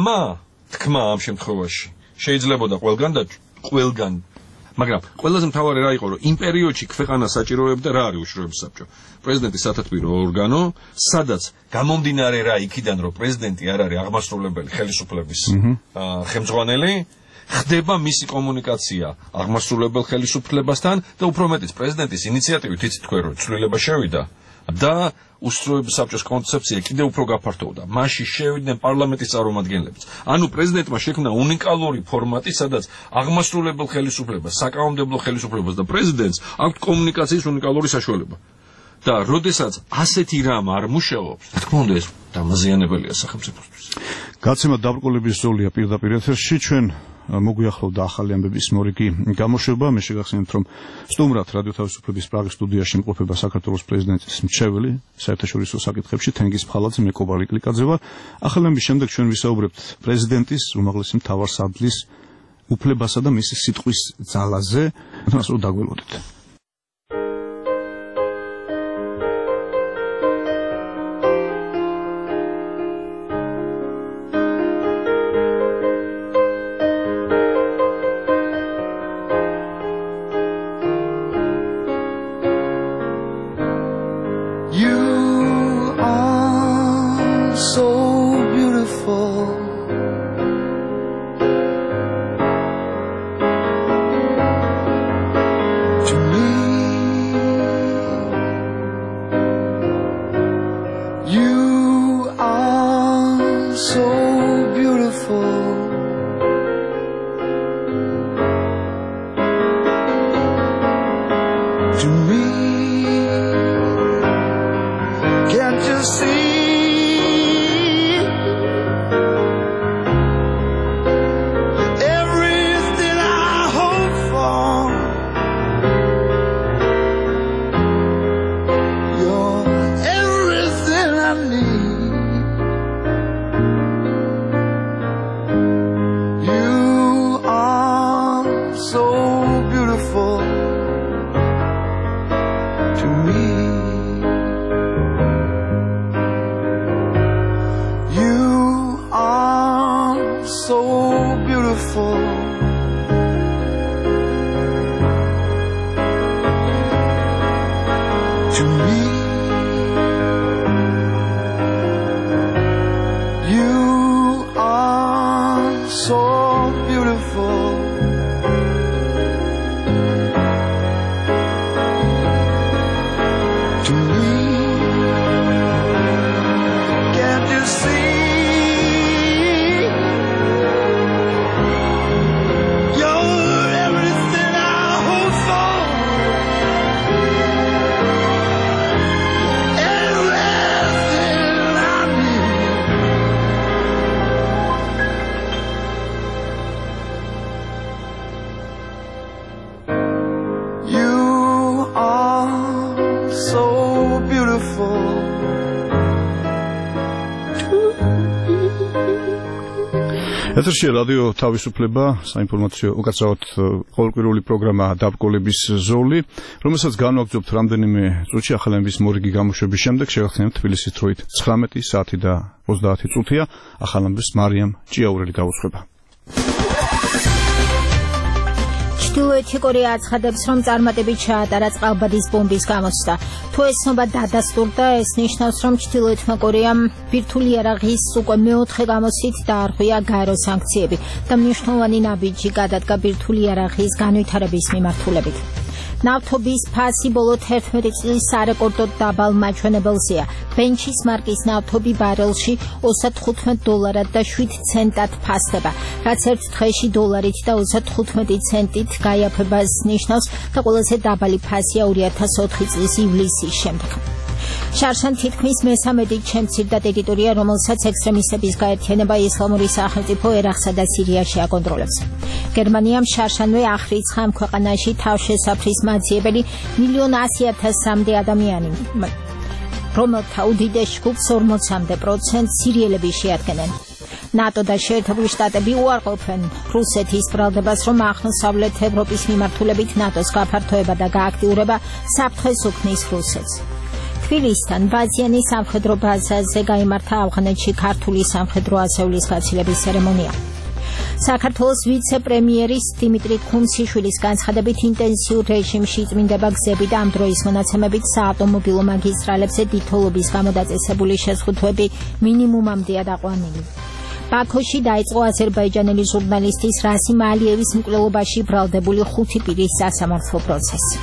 თქმა ამ შემთხვევაში შეიძლებოდა ყველგან, მაგრამ ყველაზე მთავარი რა იყო, რომ იმ პერიოდში ქვეყანა საჭიროებდა რა არის უშიშროების საბჭო? პრეზიდენტის სათათბირო ორგანო, სადაც გამომდინარე რა იქიდან, რომ პრეზიდენტი არ არის აღმასრულებელი ხელისუფლების ხელმძღვანელი, ხდება მისი კომუნიკაცია აღმასრულებელ ხელისუფლებასთან და უფრო მეტიც პრეზიდენტის ინიციატივით იცით თქვენ რომ ცვლილება შევიდა და უშიშროების საბჭოს კონცეფცია კიდევ უფრო გაფართოვდა. მასში შევიდნენ პარლამენტის წარმომადგენლებიც. ანუ პრეზიდენტმა შექმნა უნიკალური ფორმატი, სადაც აღმასრულებელ ხელისუფლებას, საკანონმდებლო ხელისუფლებას და პრეზიდენტს აქვს კომუნიკაციის უნიკალური საშუალება. და როდესაც ასეთი რამ არ მუშაობს, რა თქმა უნდა ეს დამაზიანებელია სახელმწიფოსთვის. გაცემა დაბრკოლების ზოლია პირდაპირ ეთერში ჩვენ მოგვიახლოვდა ახალი ამბების მორიგი გამოშვება. მე შეგახსენებთ, რომ სტუმრად რადიო თავისუფლების პრაღის სტუდიაში იმყოფება საქართველოს პრეზიდენტის მრჩეველი საერთაშორისო საკითხებში თენგიზ ფხალაძე, მე კობალე კლიკაძე ვარ. ახალი ამბის შემდეგ ჩვენ ვისაუბრებთ პრეზიდენტის უმაღლესი მთავარსარდლის უფლებასა და მისი სიტყვის ძალაზე. ასე რომ დაგველოდეთ. ეთერში რადიო თავისუფლება საინფორმაციო უკაცრავად ყოველკვირეული პროგრამა დაბრკოლების ზოლი, რომელსაც განვაგრძობთ რამდენიმე წუთში ახალების მორიგი გამოშვების შემდეგ შევახსენებთ თბილისის დროით 19 საათი და 30 წუთია ახალების მარიამ ჭიაურელი გაუძღვება. ჩრდილოეთი კორეა აცხადებს, რომ წარმატებით ჩაატარა წყალბადის ბომბის გამოცდა. თუ ეს ცნობა დადასტურდა, ეს ნიშნავს, რომ ჩრდილოეთმა კორეამ ბირთვული იარაღის უკვე მეოთხე გამოცდით დაარღვია გაერო სანქციები და მნიშვნელოვანი ნაბიჯი გადადგა ბირთვული იარაღის განვითარების მიმართულებით. ნავთობის ფასი ბოლო 11 წლის სარეკორდოდ დაბალ მაჩვენებელზეა. ბენჩის მარკის ნავთობი ბარელში $35 და 7 ცენტად ფასდება, რაც ერთ დღეში $1 და 35 ცენტით გაიაფებას ნიშნავს და ყველაზე დაბალი ფასია 2004 წლის ივლისის შემდეგ. შარშან თითქმის მესამედი ჩემცირდა ტერიტორია, რომელსაც ექსტრემისტების გაერთიანება ისლამური სახელმწიფო ერაყსა და სირიაში აკონტროლებს. გერმანიამ შარშანვე აღრიცხა ამ ქვეყანაში თავშესაფრის მაძიებელი 1,100,000-მდე ადამიანი, რომელთა უდიდეს ჯგუფს 40% სირიელები შეადგენენ. ნატო და შეერთებული შტატები უარყოფენ რუსეთის ბრალდებას, რომ აღმოსავლეთ ევროპის მიმართულებით ნატოს გაფართოება და გააქტიურება საფრთხეს უქმნის რუსეთს. თბილისთან ბაზიანის სამხედრო ბაზაზე გაიმართა ავღანეთში ქართული სამხედრო ასევლის გაცილების ცერემონია. საქართველოს ვიცე-პრემიერის დიმიტრი ქუმსიშვილის განცხადებით ინტენსიურ რეჟიმში წმინდება გზები და ამ დროის მონაცემებით საავტომობილო მაგისტრალებზე დიდთოლობის გამო დაწესებული შეზღუდვები მინიმუმამდეა დაყვანილი. ბაქოში დაიწყო აზერბაიჯანელი ჟურნალისტის რასიმ ალიევის მკვლელობაში ბრალდებული 5 პირის სასამართლო პროცესი.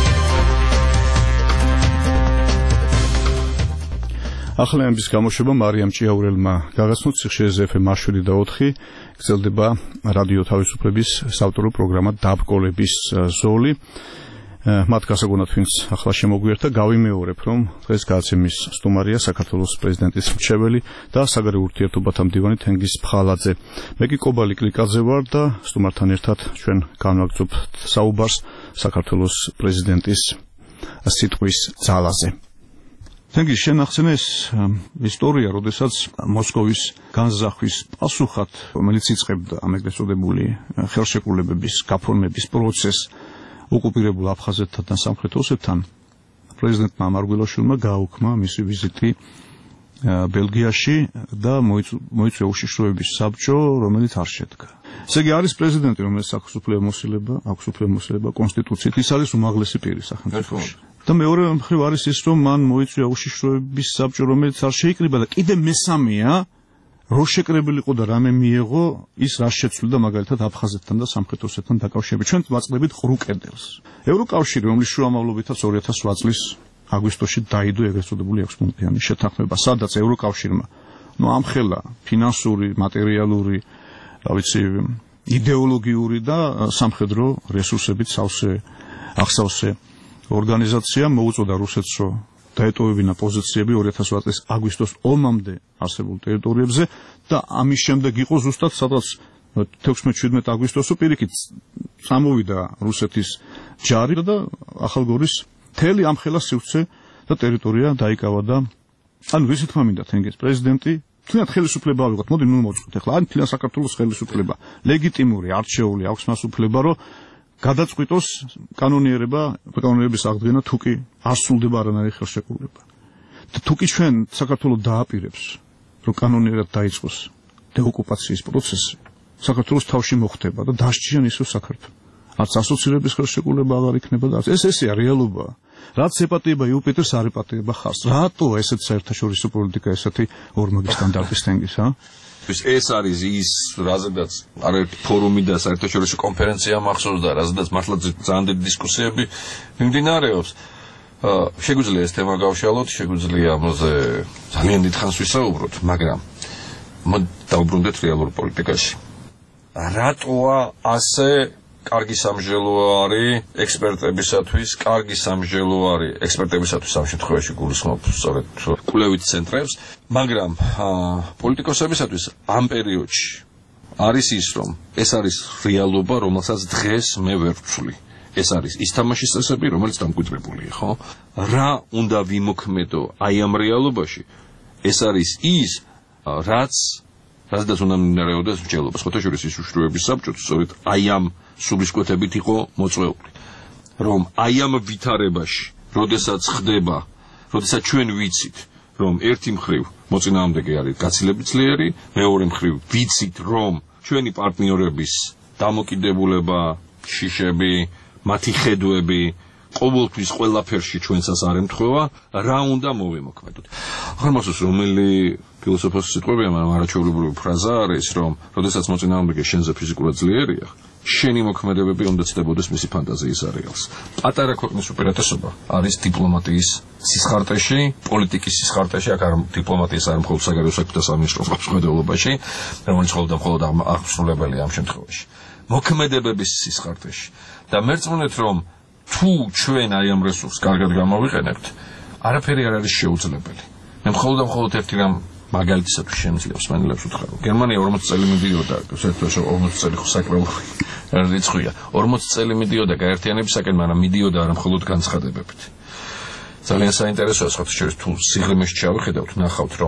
ახალების გამოშვება მარიამ ჭიაურელმა გაგაცნოთ სიხშირეზე FM 7 და 4 გრძელდება რადიო თავისუფლების საავტორო პროგრამა დაბრკოლების ზოლი. მათ გასაგონად ვინც ახლა შემოგვიერთდა, გავიმეორებ, რომ დღეს გადაცემის სტუმარია საქართველოს პრეზიდენტის მრჩეველი და საგარეო ურთიერთობათა მდივანი თენგიზ ფხალაძე. მე კი კობალი კლიკაძე ვარ და სტუმართან ერთად ჩვენ განვაგრძობთ საუბარს საქართველოს პრეზიდენტის სიტყვის ძალაზე. თენგიზ, შენ ახსენე ეს ისტორია, როდესაც მოსკოვის განზახვის პასუხად, რომელიც იწყებდა ამ ეგრეთ წოდებული ხელშეკრულებების გაფორმების პროცესს ოკუპირებულ აფხაზეთთან და სამხრეთ ოსეთთან, პრეზიდენტმა მარგველაშვილმა გააუქმა მისი ვიზიტი ბელგიაში და მოიწვია უშიშროების საბჭო, რომელიც არ შედგა. ესე იგი არის პრეზიდენტი, რომელსაც აქვს უფლება კონსტიტუციით, ის არის უმაღლესი პირი სახელმწიფოში. და მეორე მხრივ არის ის, რომ მან მოიწვია უშიშროების საბჭო, რომელიც არ შეიკრიბა და კიდე მესამეა, რო შეკრებილიყო და რამე მიეღო, ის რა შეცვლიდა მაგალითად აფხაზეთთან და სამხრეთ ოსეთთან დაკავშირებით. ჩვენ ვაწყდებით ყრუ კედელს. ევროკავშირი, რომლის შუამავლობითაც 2008 წლის აგვისტოში დაიდო ეგრეთ წოდებული 6 პუნქტიანი შეთანხმება, სადაც ევროკავშირმა ამხელა ფინანსური, მატერიალური, იდეოლოგიური და სამხედრო რესურსებით ახსავსე ორგანიზაცია მოუწოდა რუსეთს, რომ დაეტოვებინა პოზიციები 2008 წლის აგვისტოს ომამდე არსებულ ტერიტორიებზე და ამის შემდეგ იყო ზუსტად სადაც 16-17 აგვისტოსო პირიქით წამოვიდა რუსეთის ჯარი და ახალგორის მთელი ამხელა სივრცე და ტერიტორია დაიკავა და ანუ ვისი თქმა მინდა თენგიზ პრეზიდენტი თუნდაც ხელისუფლება ავიღოთ, მოდი ნუ მოვწყოთ ახლა ან თლიან საქართველოს ხელისუფლება ლეგიტიმური არჩეული აქვს მას უფლება, რომ გადაწყვიტოს კანონიერების აღდგენა თუ კი არ სრულდება არანაირი ხელშეკრულება. და თუ კი ჩვენ საქართველოს დააპირებს, რომ კანონიერად დაიწყოს დეოკუპაციის პროცესი, საქართველოს თავში მოხდება და დასჭიან ისო საქართველოს. არც ასოცირების ხელშეკრულება აღარ იქნება და ესეა რეალობა. რაც ეპატიება იუპიტერს, არ ეპატიება ხარს. რატო ესეთ საერთაშორისო პოლიტიკა ესეთი ორმოგი სტანდარტის თენგის, ეს არის ის, რაზედაც არაერთი ფორუმი და საერთაშორისო კონფერენცია მახსოვს და რაზედაც მართლა ძალიან დიდი დისკუსიები მიმდინარეობს. შეგვიძლია ეს თემა გავშალოთ, შეგვიძლია ამაზე ძალიან დიდხანს ვისაუბროთ, მაგრამ დავუბრუნდეთ რეალურ პოლიტიკაში. რატოა ასე კარგი სამჟელო არის ექსპერტებისათვის, ამ შემთხვევაში გულისხმობ სწორედ კვლევით ცენტრებს, მაგრამ პოლიტიკოსებისათვის ამ პერიოდში არის ის, რომ ეს არის რეალობა, რომელსაც დღეს მე ვერ ვცვლი. ეს არის ის თამაშის წესები, რომელიც დამკვიდრებულია, ხო? რა უნდა ვიმოქმედო აი ამ რეალობაში? ეს არის ის, რაც რაზედაც უნდა მინარეოდეს მსჯელობა. სხვათაშორის ის უშუალოების საბჭოც სწორედ აი ამ სულისკვეთებით იყო მოწვეული, რომ აი ამ ვითარებაში, როდესაც ხდება, როდესაც ჩვენ ვიცით, რომ ერთი მხრივ მოწინააღმდეგე არის გაცილებით ძლიერი, მეორე მხრივ ვიცით, რომ ჩვენი პარტნიორების დამოკიდებულება, შიშები, მათი ხედვები ყოველთვის ყველაფერში ჩვენსაც არ ემთხვევა, რა უნდა მოვიმოქმედოთ. ახლა მოსულს რომელი ფილოსოფოსის სიტყვებია, მაგრამ არაჩვეულებრივი ფრაზა არის, რომ როდესაც მოწინააღმდეგე შენზე ფიზიკურად ძლიერია, შენი მოქმედებები უნდა ცდებოდეს მისი ფანტაზიის არეალს. პატარა ქვეყნის უპირატესობა არის დიპლომატიის სისხარტეში, პოლიტიკის სისხარტეში, აქ არ დიპლომატიის არ მხოლოდ საგარეო საქმეთა სამინისტროს მხედველობაში, რომელიც მხოლოდ აღსრულებელია ამ შემთხვევაში. მოქმედებების სისხარტეში. და მერწმუნეთ, რომ თუ ჩვენ აი ამ რესურსს კარგად გამოვიყენებთ, არაფერი არ არის შეუძლებელი. მე მხოლოდ ერთი რამ მაგალითისათვის შემიძლია მსმენელებს ვთქვა, რომ გერმანია 40 წელი მიდიოდა, საერთოდ 40 წელი ხო საკმაოდ რიცხვია. 40 წელი მიდიოდა გაერთიანებისაკენ, მაგრამ მიდიოდა არა მხოლოდ განცხადებებით. ძალიან საინტერესოა, სხვათაშორის თუ სიღრმეში ჩავიხედავთ, ნახავთ, რომ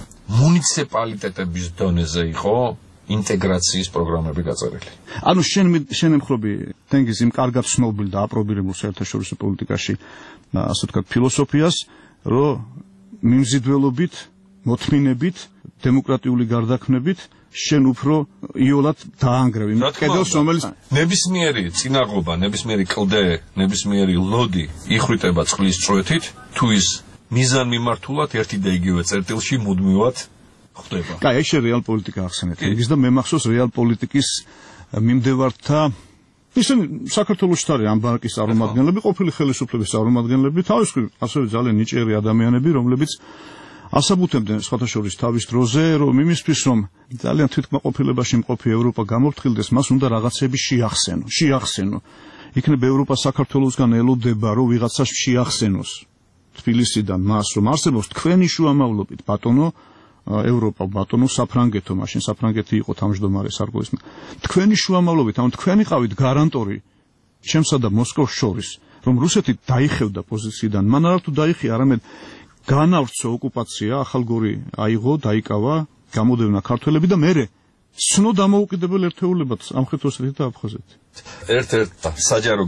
მუნიციპალიტეტების დონეზე იყო ინტეგრაციის პროგრამები გაწერილი. ანუ შენ ემხრობი თენგიზ იმ კარგად ცნობილ და აპრობირებულ საერთაშორისო პოლიტიკაში, ასე ვთქვათ, ფილოსოფიას, რომ მიმზიდველობით, მოთმინებით, დემოკრატიული გარდაქმნებით შენ უფრო იოლად დაანგრევ იმ კედელს, რომელიც ნებისმიერი წინაღობა, ნებისმიერი კლდე, ნებისმიერი ლოდი იხვრიტება წყლის წვეთით, თუ ის მიზან მიმართულად ერთი და იგივე წერტილში მუდმივად ხდება. კაი, ეს რეალ პოლიტიკა ახსენეთ. ის და მე მახსოვს რეალ პოლიტიკის მიმდევართა ისინი საქართველოში არის ამ ბანკის წარმომადგენლები, ყოფილი ხელისუფლების წარმომადგენლები, თავისუფლად ასევე ძალიან ნიჭიერი ადამიანები, რომლებიც ასაბუთებდნენ სხვათაშორის თავის დროზე, რომ იმისთვის, რომ ძალიან თვითკმაყოფილებაში მყოფი ევროპა გამოფრთხილდეს, მას უნდა რაღაცები შეახსენო. იქნებ ევროპა საქართველოსგან ელოდება, რომ ვიღაცას შეახსენოს თბილისიდან მას, რომ არსებობს თქვენი შუამავლობით ბატონო ევროპა, ბატონო საფრანგეთო, მაშინ საფრანგეთი იყო თავმჯდომარე სარკოზის. თქვენი შუამავლობით, ანუ თქვენი ყავით გარანტორი ჩემსა და მოსკოვს შორის, რომ რუსეთი დაიხევდა პოზიციიდან, მან არა თუ დაიხია, არამედ განავრცო ოკუპაცია, ახალგორი აიღო, დაიკავა, გამოდევნა ქართველები და მერე ცნო დამოუკიდებელ ერთეულებად ამხეთოსეთი და აფხაზეთი. ერთ-ერთი საჯარო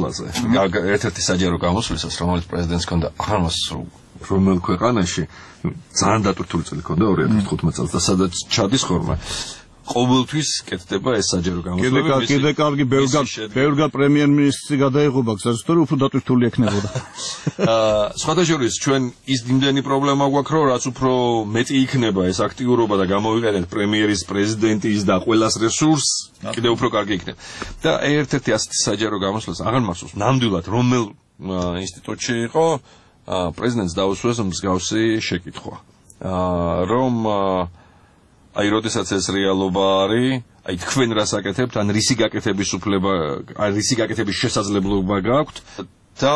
გამოსვლისას, რომელიც პრეზიდენტს ჰქონდა ახალმას რომელ ქვეყანაში ძალიან დატვირთული წელი ჰქონდა 2015 წელს და სადაც ჩადის ხორმა. ყოველთვის კეთდება ეს საჯარო გამოსვლები. კიდე კარგი ბევრგან პრემიერ-მინისტრი გადაეღობა, გზაზე თორე უფრო დატვირთული ექნებოდა. სხვათაშორის ჩვენ ის იმდენი პრობლემა გვაქვს, რომ რაც უფრო მეტი იქნება ეს აქტიურობა და გამოვიყენეთ პრემიერის, პრეზიდენტის და ყველას რესურსს, კიდე უფრო კარგი იქნება. და ერთ-ერთი ასეთი საჯარო გამოსვლას აღარ მახსოვს ნამდვილად რომელ ინსტიტუტში იყო პრეზიდენტს დაუსვეს მსგავსი შეკითხვა. რომ აი როდესაც ეს რეალობა არის, აი თქვენ რას აკეთებთ, ან რისი გაკეთების უფლება, რისი გაკეთების შესაძლებლობა გაქვთ და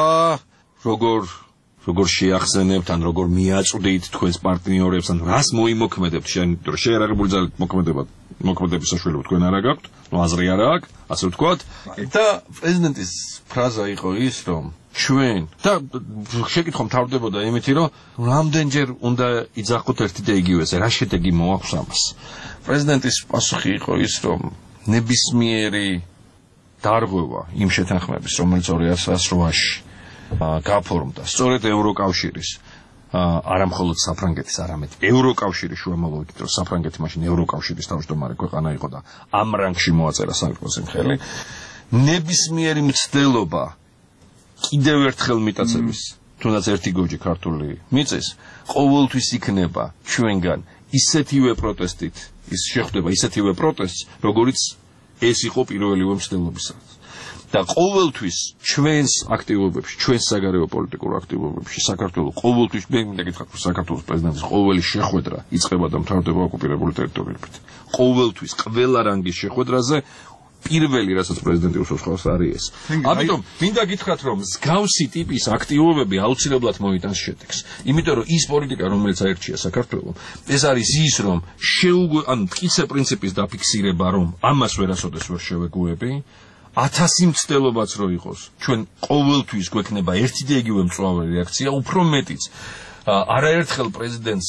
როგორ შეახსენებთ, ან როგორ მიაწვდით თქვენს პარტნიორებს, ან რას მოიმოქმედებთ, შეერაღებული ძალით მოქმედების საშუალება თქვენ არა გაქვთ, ნუ აზრი არა აქვს, ასე ვთქვათ. და პრეზიდენტის ფრაზა იყო ის, რომ ჩვენ და შეკითხვა მთავრდებოდა იმითი, რომ რამდენჯერ უნდა იძახოთ ერთი და იგივეზე, რა შედეგი მოაქვს ამას. პრეზიდენტის პასუხი იყო ის, რომ ნებისმიერი დარღვევა იმ შეთანხმების, რომელიც 2008-ში გაფორმდა, სწორედ ევროკავშირის, არა მხოლოდ საფრანგეთის, არამედ ევროკავშირის შუამავლობით, რომ საფრანგეთი მაშინ ევროკავშირის თავმჯდომარე ქვეყანა იყო და ამ რანგში მოაწერა სარკოზიმ ხელი, ნებისმიერი მცდელობა კიდევ ერთხელ მიტაცების, თუნდაც ერთი გოჯი ქართული მიწის, ყოველთვის იქნება ჩვენგან ისეთივე პროტესტით, ის შეხვდება ისეთივე პროტესტს, როგორიც ეს იყო პირველივე მცდელობისას. და ყოველთვის ჩვენს აქტივობებში, ჩვენს საგარეო პოლიტიკურ აქტივობებში საქართველოს ყოველთვის მე მინდა გითხრათ, რომ საქართველოს პრეზიდენტის ყოველი შეხვედრა იწყება და მთავრდება ოკუპირებული ტერიტორიებით. ყოველთვის ყველა რანგის შეხვედრაზე პირველი რასაც პრეზიდენტი უსვავს არის ეს. ამიტომ მინდა გითხრათ, რომ მსგავსი ტიპის აქტივობები აუცილებლად მოიტანს შედეგს. იმიტომ რომ ის პოლიტიკა, რომელიც აერჩია საქართველოს, ეს არის ის, რომ ან მტკიცე პრინციპის დაფიქსირება, რომ ამას ვერასოდეს ვერ შევეგუები, 1000 მცდელობაც რო იყოს, ჩვენ ყოველთვის გვექნება ერთი და იგივე მწვავე რეაქცია, უფრო მეტიც. არაერთხელ პრეზიდენტს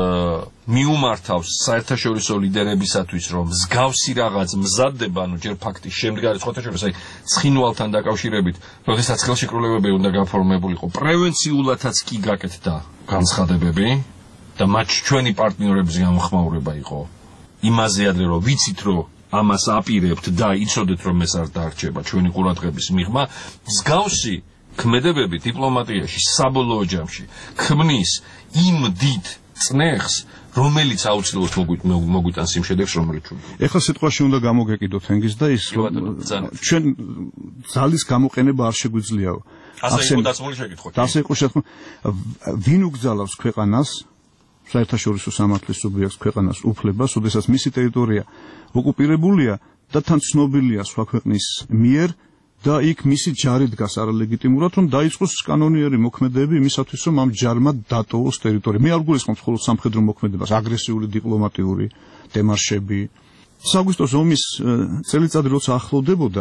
მიუმართავს საერთაშორისო ლიდერებისათვის, რომ მსგავსი რაღაც მზადდება, ჯერ ფაქტის შემდეგ არის ხოთაშორის, ცხინვალთან დაკავშირებით, როდესაც ხელშეკრულებები უნდა გაფორმებულიყო, პრევენციულათაც კი გაკეთდა განცხადებები და მათ ჩვენი პარტნიორების გამოხმაურება იყო. იმაზე ადრე რომ ვიცით, რომ ამას აპირებთ და იცოდეთ, რომ ეს არ დარჩება ჩვენი ყურადღების მიღმა, მსგავსი ქმედებები დიპლომატიაში, საბოლოო ჯამში ქმნის იმ დიდ წნეხს, რომელიც აუცილებლად მოგვიტანს იმ შედეგს, რომელიც ჩვენ. ეხლა სიტყვაში უნდა გამოგეკიდოთ ენგის და ის ჩვენ ძალის გამოყენება არ შეგვიძლიაო. ასე იყო დასმული შეკითხვა. ასე იყო შეკითხვა. ვინ უგზალავს ქვეყანას, საერთაშორისო სამართლის სუბიექტს ქვეყანას უფლებას, ოდესაც მისი ტერიტორია ოკუპირებულია და თან ცნობილია სხვა ქვეყნის მიერ და იქ მისი ჯარი დგას არალეგიტიმურად, რომ დაიწყოს კანონიერი მოქმედებები იმისათვის, რომ ამ ჯარმა დატოვოს ტერიტორია. მე არ გულისხმობ მხოლოდ სამხედრო მოქმედებას, აგრესიული დიპლომატიური დემარშები. საგვისტოს ომის წელიწადი როცა ახლოვდებოდა,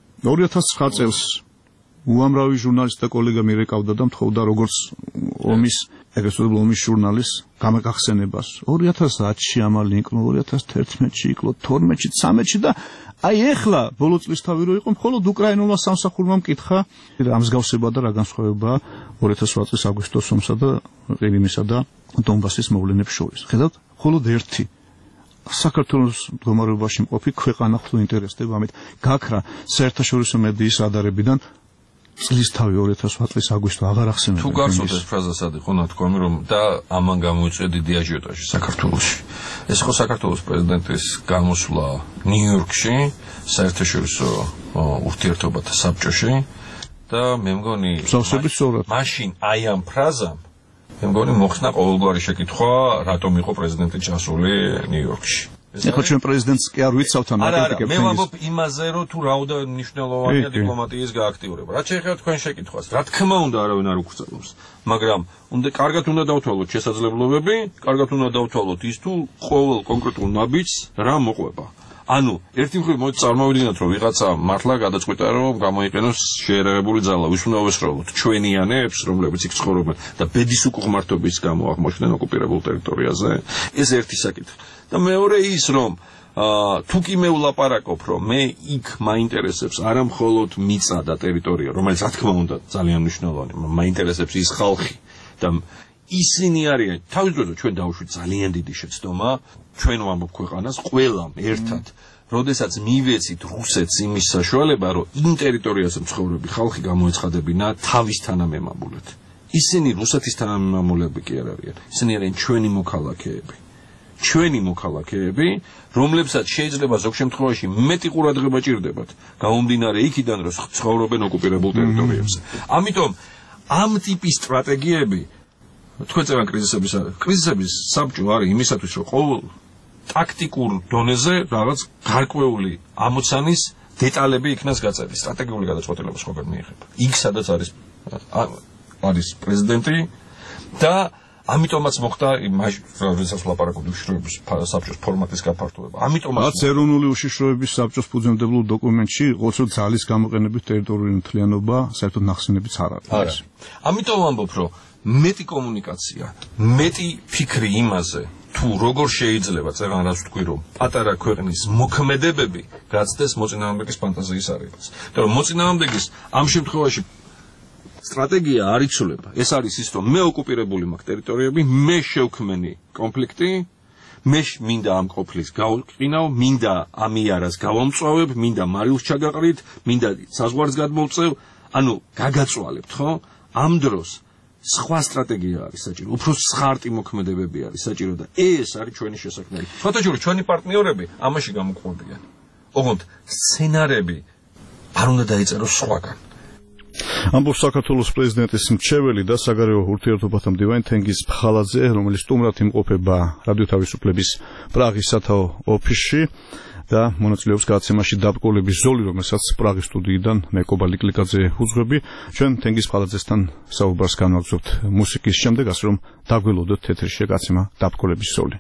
2009 წელს უამრავი ჟურნალისტი და კოლეგა მირეკავდა და მთხოვდა როგორც ომის ეგრეთ წოდებულ ომის ჟურნალის გამაგახსენებას. 2010-ში ამალი იკლო, 2011-ში იკლო, 12-ში, 13-ში და აი ეხლა ბოლო წლისთავი რო იყო, მხოლოდ უკრაინულმა სამსახურმა მკითხა რა მსგავსება და რა განსხვავებაა 2008 წლის აგვისტოს ომსა და ყირიმისა და დონბასის მოვლენებს შორის. ხედავთ, მხოლოდ ერთი საქართველოს მდგომარეობაში მყოფი ქვეყანა ხლო ინტერესდება ამით გაქრა საერთაშორისო მედიის ადარებიდან წლისთავი 2008 წლის აგვისტო აღარ ახსენებდა. თუ გახსოვთ ეს ფრაზა სად იყო ნათქვამი, რომ და ამან გამოიწვია დიდი აჟიოტაჟი საქართველოში. ეს იყო საქართველოს პრეზიდენტის გამოსვლა ნიუ-იორკში, საერთაშორისო ურთიერთობათა საბჭოში და მე მგონი მაშინ აი ამ ფრაზამ მე მგონი მოხსნა ყოველგვარი შეკითხვა, რატომ იყო პრეზიდენტი ჩასული ნიუ-იორკში. ეხლა ჩვენ პრეზიდენტს კი არ ვიცავთ ამ აკრიტიკებს. მე ვამბობ იმაზე, რომ თუ რა უნდა მნიშვნელოვანია დიპლომატიის გააქტიურება. რაც შეეხება თქვენ შეკითხვას, რა თქმა უნდა არავინ არ უკრძალავს, მაგრამ კარგად უნდა დავთვალოთ შესაძლებლობები, კარგად უნდა დავთვალოთ ის თუ ყოველ კონკრეტულ ნაბიჯს რა მოყვება. ანუ ერთი მხრივ მოდი წარმოვიდგინოთ, რომ ვიღაცა მართლა გადაწყვიტა, რომ გამოიყენოს შეერაღებული ძალა, ვის უნდა ვესწრებოთ ჩვენიანებს, რომლებიც იქ ცხოვრობენ და ბედის უკუღმართობის გამო აღმოჩნდნენ ოკუპირებულ ტერიტორიაზე. ეს ერთი საკითხი. და მეორე ის, რომ თუ კი მე ვლაპარაკობ, რომ მე იქ მაინტერესებს არა მხოლოდ მიწა და ტერიტორია, რომელიც რა თქმა უნდა ძალიან მნიშვნელოვანია, მაინტერესებს ის ხალხი და ისინი არიან, თავის დროზე ჩვენ დავუშვით ძალიან დიდი შეცდომა, ჩვენ ვამბობ ქვეყანას ყველამ ერთად, როდესაც მივეცით რუსეთს იმის საშუალება, რომ იმ ტერიტორიაზე მცხოვრები ხალხი გამოეცხადებინა თავის თანამემამულედ. ისინი რუსეთის თანამემამულები კი არ არიან, ისინი არიან ჩვენი მოქალაქეები. ჩვენი მოქალაქეები, რომლებსაც შეიძლება ზოგ შემთხვევაში მეტი ყურადღება ჭირდებათ, გამომდინარე იქიდან, რომ ცხოვრობენ ოკუპირებულ ტერიტორიებზე. ამიტომ ამ ტიპის სტრატეგიები, თქვენ წერან კრიზისების საბჭო არის იმისათვის, რომ ყოველ ტაქტიკურ დონეზე რაღაც გარკვეული ამოცანის დეტალები იქნას გაწეული, სტრატეგიული გადაწყვეტილება სხვაგან მიიღება. იქ სადაც არის პრეზიდენტი და ამიტომაც მოხდა როდესაც ვლაპარაკობთ უშიშროების საბჭოს ფორმატის გაფართოება. ამიტომაც ეროვნული უშიშროების საბჭოს ფუძემდებელ დოკუმენტში ყოლწილ ძალის გამოყენებით ტერიტორიული მთლიანობა საერთოდ ნახსენებიც არ არის. ამიტომ ვამბობ, რომ მეტი კომუნიკაცია, მეტი ფიქრი იმაზე, თუ როგორ შეიძლება წერან რაც თქვი, რომ პატარა ქვეყნის მოქმედებები გაცდეს მოწინააღმდეგის ფანტაზიის არეულს. და რომ მოწინააღმდეგის ამ შემთხვევაში სტრატეგია არ იცვლება. ეს არის ის, რომ მე ოკუპირებული მაქვს ტერიტორიები, მე შევქმენი კონფლიქტი, მე მინდა ამ ყოფლის გავყინავ, მინდა ამიარას გავამწვავებ, მინდა მარილს ჩაგაყრით, მინდა საზღვარს გადმოვწევ, ანუ გაგაწვალებთ, ხო? ამ დროს სხვა სტრატეგია არის საჭირო, უფრო სხარტი მოქმედებები არის საჭირო და ეს არის ჩვენი შესაქმნელი. ფოტოჟური ჩვენი პარტნიორები ამაში გამოყვებიან. ოღონდ სცენარები არ უნდა დაიწეროს სხვაგან. ამბობს საქართველოს პრეზიდენტის მრჩეველი და საგარეო ურთიერთობათა მდივანი თენგიზ ფხალაძე, რომელიც სტუმრად იმყოფება რადიო თავისუფლების პრაღის სათაო ოფისში და მონაწილეობს გადაცემაში დაბრკოლების ზოლი, რომელსაც პრაღის სტუდიიდან მე კობა ლიკლიკაძე უძღვები. ჩვენ თენგიზ ფხალაძესთან საუბარს განვაგრძობთ მუსიკის შემდეგ, ასე რომ დაგველოდოთ ეთერში გადაცემა დაბრკოლების ზოლი.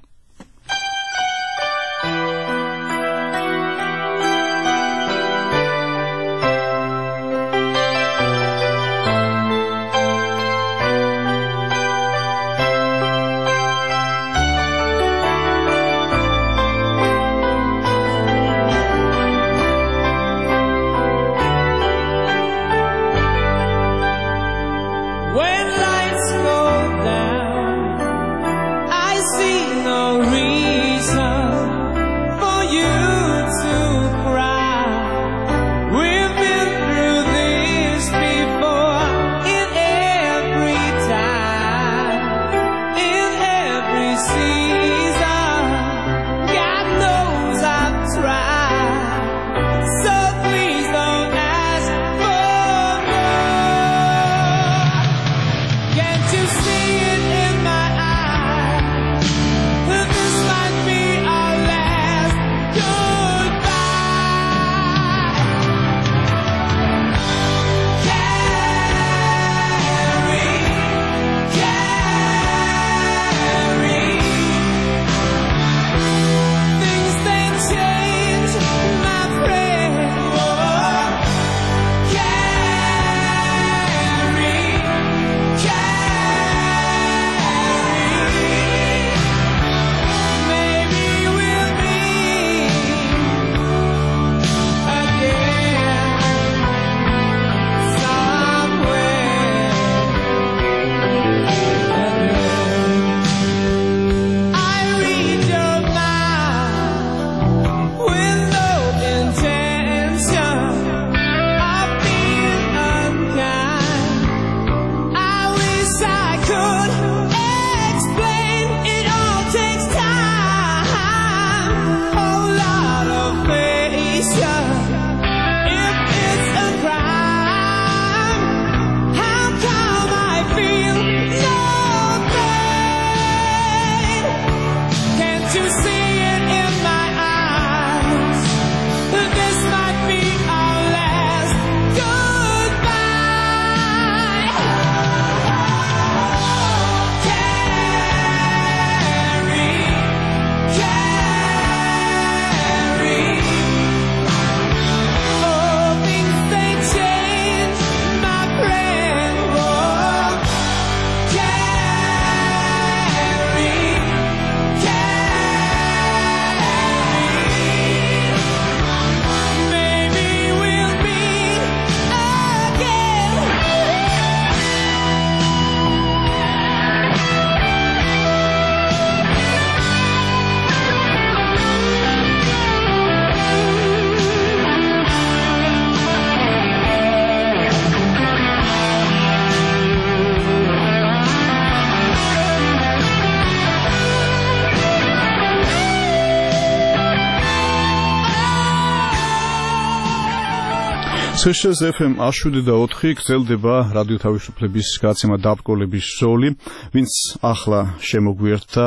CSS FM 7.4 გრძელდება რადიო თავისუფლების გაცემა დაბრკოლების ზოლი, ვინც ახლა შემოგვიერთდა,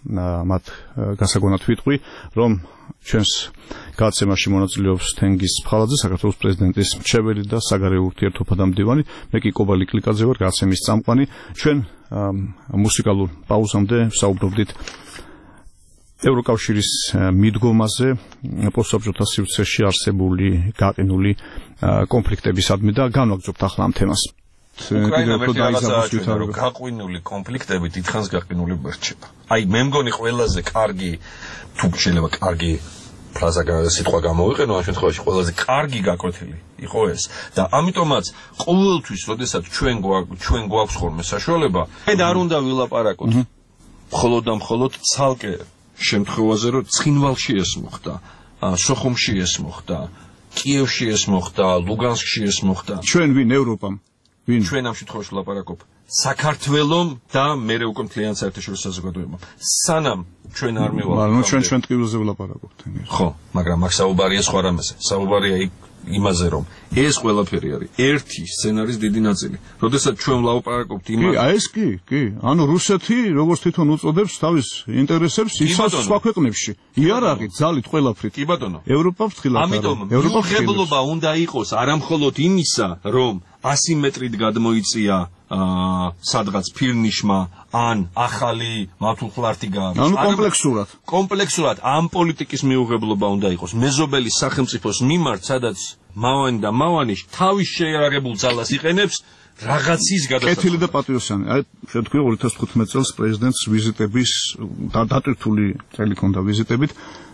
მათ გასაგონად ვიტყვი, რომ ჩვენს გაცემაში მონაწილეობს თენგიზ ფხალაძე, საქართველოს პრეზიდენტის მრჩეველი და საგარეო ურთიერთობათა მდივანი, მე კი კობა ლიკლიკაძე ვარ, გაცემის წამყვანი. ჩვენ მუსიკალურ პაუზამდე ვსაუბრობდით ევროკავშირის მიდგომაზე პოსტსაბჭოთა სივრცეში არსებული გაყინული კონფლიქტებისადმი და განვაგრძობთ ახლა ამ თემას. გაყინული კონფლიქტები დიდხანს გაყინული მერჩება. აი მე მგონი ყველაზე კარგი თუ შეიძლება კარგი ფრაზა სიტყვა გამოვიყენო ამ შემთხვევაში ყველაზე კარგი გაკვეთილი იყო ეს და ამიტომაც ყოველთვის როდესაც ჩვენ გვაქვს ხოლმე საშუალება მე არ უნდა ვილაპარაკოთ მხოლოდ და მხოლოდ ცალკე შემთხვევაზე რომ ცხინვალში ეს მოხდა, სოხუმში ეს მოხდა, კიევში ეს მოხდა, ლუგანსკში ეს მოხდა. ჩვენ ვინ ევროპამ? ვინ? ჩვენ ამ შემთხვევაში ვლაპარაკობ საქართველომ და მერე უკვე მთლიან საერთაშორისო საზოგადოებამ. სანამ ჩვენ არ მივალთ. მაგრამ ჩვენ ტკივილზე ვლაპარაკობთ. ხო, მაგრამ აქ საუბარია სხვა რამეზე. საუბარია იმაზე რომ ეს ყველაფერი არის ერთი სცენარის დიდი ნაწილი. როდესაც ჩვენ ვლაპარაკობთ იმაზე. კი, ეს კი. ანუ რუსეთი როგორც თვითონ უწოდებს თავის ინტერესებს ისევ სხვა ქვეყნებში. იარაღით, ძალით ყველაფრით. კი ბატონო. ევროპა ფრთხილად. ამიტომ მიუღებლობა უნდა იყოს არამხოლოდ იმისა, რომ ასიმეტრით გადმოიწია სადღაც ფირნიშმა ან ახალი მართულხლართი გაამის. ანუ კომპლექსურად ამ პოლიტიკის მიუღებლობა უნდა იყოს მეზობელი სახელმწიფოს მიმართ, სადაც მავანი და მავანი თავის შეიარაღებულ ძალას იყენებს რაღაცის გადასახადად. კეთილი და პატრიოტიანი. აი შეთქვი 2015 წელს პრეზიდენტს ვიზიტების დატვირთული წელი ქონდა ვიზიტებით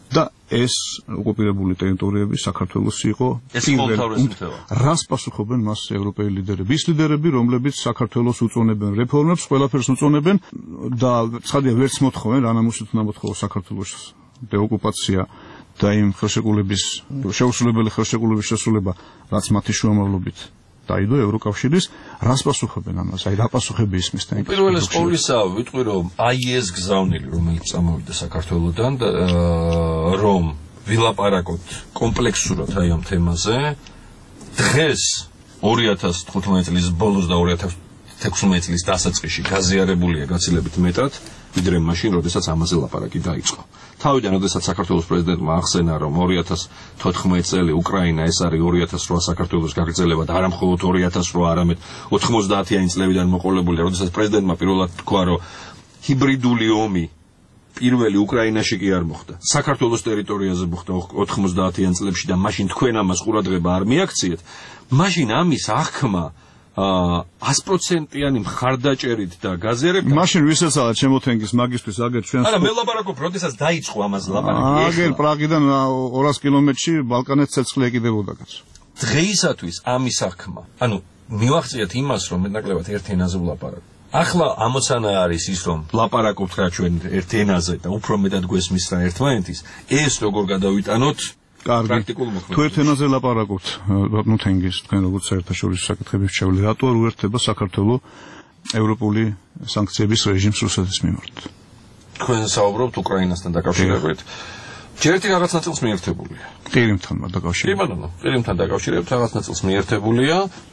და ეს ოკუპირებული ტერიტორიები საქართველოს იყო. ეს ყოველთავრისი მთევა. რას პასუხობენ მას ევროპელი ლიდერები? ის ლიდერები, რომლებიც საქართველოს უწონებენ რეფორმებს, ყველაფერს უწონებენ და ცხადია ვერც მოთხოვენ, რანამუსით უნდა მოთხოვოს საქართველოს დეოკუპაცია და იმ ხელშეკრულების შეუსრულებელი ხელშეკრულების შესრულება, რაც მათი შუამავლობით დაიდო ევროკავშირის, რას პასუხობენ ამას? აი რა პასუხები ისმის თან? პირველეს ყოვლისა ვიტყვი რომ აი ეს გზავნილი რომელიც წამოვიდა საქართველოდან რომ ვილაპარაკოთ კომპლექსურად აი ამ თემაზე დღეს 2015 წლის ბოლოს და 2016 წლის დასაწყისში გაზიარებულია გაცილებით მეტად ვიდრე მაშინ როდესაც ამაზე ლაპარაკი დაიწყო. თავიდან როდესაც საქართველოს პრეზიდენტმა ახსენა რომ 2014 წელი უკრაინა ეს არის 2008 საქართველოს გაგრძელება და არა მხოლოდ 2008 არამედ 90-იანი წლებიდან მოყოლებულია, როდესაც პრეზიდენტმა პირველად თქვა რომ ჰიბრიდული ომი პირველი უკრაინაში კი არ მოხდა. საქართველოს ტერიტორიაზე მოხდა 90-იან წლებში და მაშინ თქვენ ამას ყურადღება არ მიაქციეთ. მაშინ ამის აღქმა 100%-იანი მხარდაჭერით და გაზიარებით. მაშინ ვისეცალა ჩემოთენგის მაგისტრის აგერ ჩვენს. არა, მე ლაპარაკობ, როდესაც დაიწყო ამაზე ლაპარაკი. აგერ პრაღიდან 200 კილომეტრში ბალკანეთს ცეცხლი ეკიდებოდა კაცო. დღეისათვის ამის აღქმა. ანუ მივახციეთ იმას, რომ მეტნაკლებად ერთ ენაზე ვლაპარაკ. ახლა ამოცანა არის ის, რომ ლაპარაკობთ რა ჩვენ ერთ ენაზე და უფრო მეტად გვესმის რა ერთმანეთის. ეს როგორ გადავიტანოთ? კარგი. თუ ერთ ენაზე ლაპარაკობთ, ბატონო თენგის, თქვენ როგორც საერთაშორისო საკითხების მრჩეველი, რატო არ უერთდება საქართველოს ევროპული სანქციების რეჟიმს რუსეთის მიმართ? თქვენ საუბრობთ უკრაინასთან დაკავშირებით. ჯერ ერთი რაღაც ნაწილს მიერთებულია. ყირიმთან დაკავშირებით. კი ბატონო, ყირიმთან დაკავშირებით რაღაც ნაწილს მიერთებულია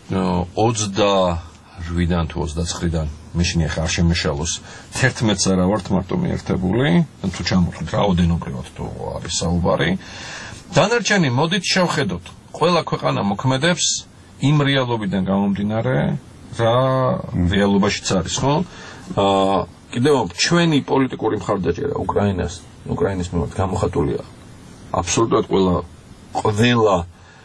28-დან თუ 29-დან მეშინი ახლა არ შემეშალოს 11-ს არა ვართ მარტო მიერთებული, თუ ჩამოვხდით რაოდენობრივად თუ არის საუბარი. დანარჩენი მოდით შევხედოთ ყველა ქვეყანა მოქმედებს იმ რეალობიდან გამომდინარე რა რეალობაშიც არის ხო კიდევ ჩვენი პოლიტიკური მხარდაჭერა უკრაინის მიმართ გამოხატულია აბსოლუტურად ყველა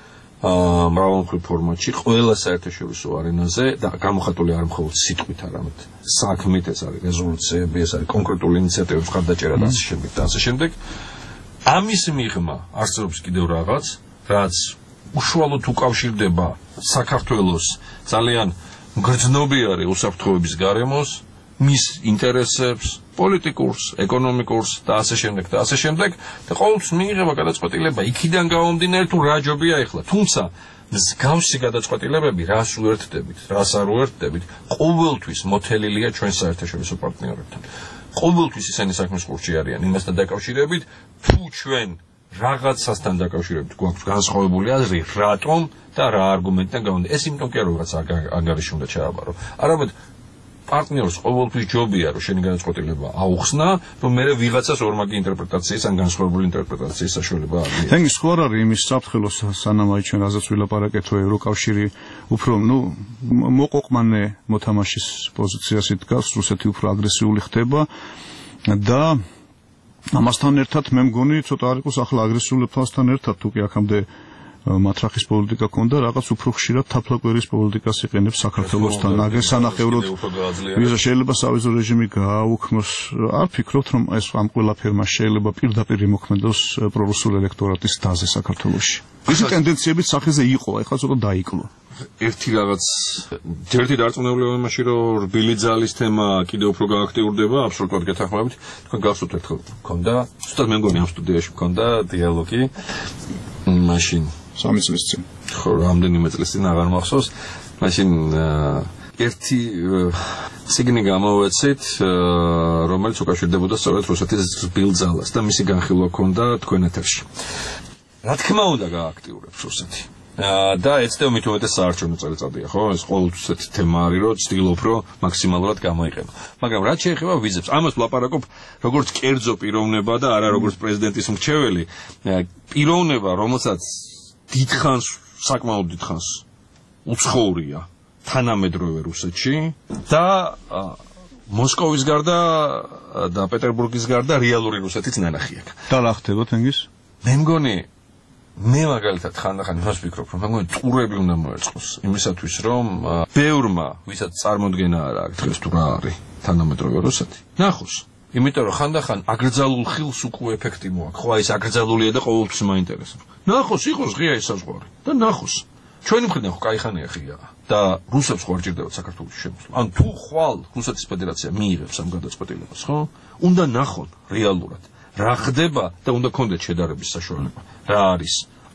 მრავალმხრივ ფორმატში ყველა საერთაშორისო არენაზე და გამოხატული არ მხოლოდ სიტყვით არამედ საქმით ეს არის რეზოლუციები ეს არის კონკრეტული ინიციატივების მხარდაჭერა და ასე შემდეგ ამის მიღმა არსებობს კიდევ რაღაც, რაც უშუალოდ უკავშირდება საქართველოს ძალიან მგრძნობიარე უსაფრთხოების გარემოს, მის ინტერესებს, პოლიტიკურს, ეკონომიკურს და ასე შემდეგ და ყოველთვის მიიღება გადაწყვეტილება იქიდან გამომდინარე თუ რა ჯობია ახლა. თუმცა მსგავსი გადაწყვეტილებები რას უერთდებით, რას არ უერთდებით, ყოველთვის მოთელილია ჩვენ საერთაშორისო პარტნიორებთან. ყოველთვის ისინი საქმის ყურში არიან იმასთან დაკავშირებით, თუ ჩვენ რაღაცასთან დაკავშირებით გვაქვს განსხვავებული აზრი, რატომ და რა არგუმენტიდან გამომდინარე. ეს იმიტომ კი არა, რაღაც ანგარიში უნდა ჩააბარო. არამედ პარტნიორს ყოველთვის ჯობია, რომ შენი გადაწყვეტილება აუხსნა, რომ მე ვიღაცას ორმაგი ინტერპრეტაციის ან განსხვავებული ინტერპრეტაციის საშუალება აქვს. თენგის ხო არ არის იმის საფრთხელოს სანამ აი ჩვენ რაზეც ვილაპარაკეთო ევროკავშირი უფრო მოყოყმანე მოთამაშის პოზიციას იდგას, რუსეთი უფრო აგრესიული ხდება და ამასთან ერთად მე მგონი ცოტა არ იყოს ახლა აგრესიულებთან ერთად თუ კი აქამდე მატრახის პოლიტიკა ქონდა რაღაც უფრო ხშირად თაფლაკვერის პოლიტიკას იყენებს საქართველოსთან აგერ სანახევროდ ვიზა შეიძლება სავიზო რეჟიმი გააუქმოს არ ფიქრობთ რომ ეს ამ ყველაფერმა შეიძლება პირდაპირ მოქმედოს პრორუსულ ელექტორატის დაზე საქართველოში ეს ტენდენციები სახეზე იყო ეხლა ცოტა დაიკლო ერთი რაღაც ერთი დარწმუნებული იმაში რომ რბილი ძალის თემა კიდევ უფრო გააქტიურდება აბსოლუტურად გეთანხმებით თქვენ გახსოვთ ერთხელ მქონდა ზუსტად მე მგონი ამ სტუდიაში მქონდა დიალოგი მაშინ 3 წლის წინ. ხო, რამდენიმე წლის წინ აღარ მახსოვს. მაშინ ერთი სიგნი გამოვეცით, რომელიც უკავშირდებოდა სწორედ რუსეთის რბილ ძალას და მისი განხილვა ჰქონდა თქვენ ეთერში. რა თქმა უნდა გააქტიურებს რუსეთი. და ეცდები მით უმეტეს საარჩევნო წელიწადია, ხო? ეს ყოველთვის ესეთი თემა არის, რომ ცდილობ, რომ მაქსიმალურად გამოიყენო. მაგრამ რაც შეეხება ვიზებს, ამას ვლაპარაკობ როგორც კერძო პიროვნება და არა როგორც პრეზიდენტის მრჩეველი. პიროვნება, რომელსაც დიდხანს, საკმაოდ დიდხანს უცხოურია თანამედროვე რუსეთში და მოსკოვის გარდა და პეტერბურგის გარდა რეალური რუსეთიც ნანახი აქვს. და რა ხდება თენგის? მე მგონი მე მაგალითად ხანდახან იმას ვფიქრობ, რომ მეგონი ტურები უნდა მოერწყოს იმისათვის, რომ ბევრმა, ვისაც წარმოდგენა არ აქვს დღეს თუ რა არის თანამედროვე რუსეთი, ნახოს იმიტომ რომ ხანდახან აკრძალულ ხილს უკვე ეფექტი მოაქვს. ხო, აი ეს აკრძალულია და ყოველთვის მაინტერესებს. ნახოს, იყოს ღია ეს საზღვარი და ნახოს. ჩვენი მხრიდან ხო кайხანია ღია და რუსებს ხო არ ჭირდებათ საქართველოს შემოსვლა. ან თუ ხვალ რუსეთის ფედერაცია მიიღებს ამ გადაწყვეტილებას, ხო? უნდა ნახონ რეალურად რა ხდება და უნდა კონდეთ შედარების საშუალება. რა არის?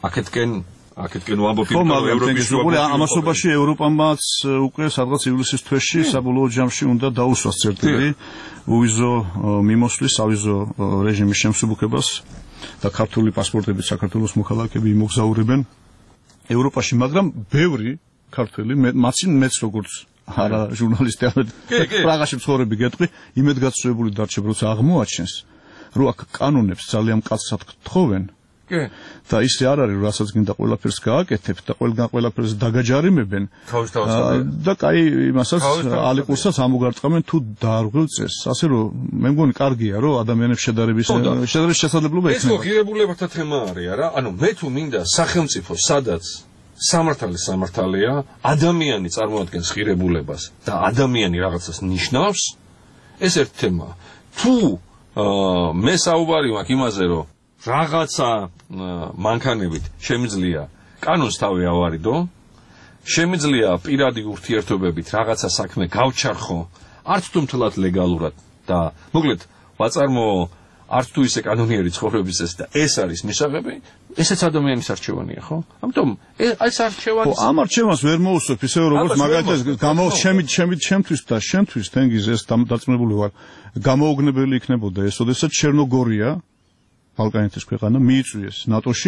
აქეთკენ ვამბობ ევროპის ამასობაში ევროპამაც უკვე სადღაც ივლისის თვეში საბოლოო ჯამში უნდა დაუსვას წერტილი უვიზო მიმოსვლის ავიზო რეჟიმის შემსუბუქებას და ქართული პასპორტებით საქართველოს მოქალაქეები იმოგზაურებენ ევროპაში, მაგრამ ბევრი ქართველი მეც როგორც არა ჟურნალისტი ამეთ პრაღაში მცხოვრები გეტყვი იმედგაცრუებული დარჩებ როცა აღმოაჩენს რომ აქ კანონებს ძალიან მკაცრად გთხოვენ და ისე არ არის, რასაც გინდა ყველაფერს გააკეთებ და ყველგან ყველაფერს დაგაჯარიმებენ და კაი იმასაც ალიკურსაც ამოგარტყამენ თუ დაარღვევ წესს. ასე რომ მე მგონი კარგია, რომ ადამიანებს შედარების შესაძლებლობა ექნება. ეს ხო ღირებულებათა თემა არის, არა? ანუ მე თუ მინდა სახელმწიფო, სადაც სამართალია, ადამიანი წარმოადგენს ღირებულებას და ადამიანი რაღაცას ნიშნავს, ეს ერთ თემაა. თუ მე საუბარი მაქვს იმაზე, რომ რაღაცა მანქანებით შემიძლია კანონს თავი ავარიდო, შემიძლია პირადი ურთიერთობებით რაღაცა საქმე გავჩარხო, არც თუ მთლად ლეგალურად და მოკლედ ვაწარმოო არც თუ ისე კანონიერი ცხოვრების ეს და ეს არის მისაღები, ესეც ადამიანის არჩევანია, ხო? ამიტომ ეს არჩევანი ამ არჩევანს ვერ მოუსწრებ ისე როგორც მაგალითად ჩემთვის და შენთვის თენგიზ ეს დაწმებული ვარ გამოუგნებელი იქნებოდა ეს, ოდესაც ჩერნოგორია ბალკანეთის ქვეყანა მიიწვიეს ნატოში,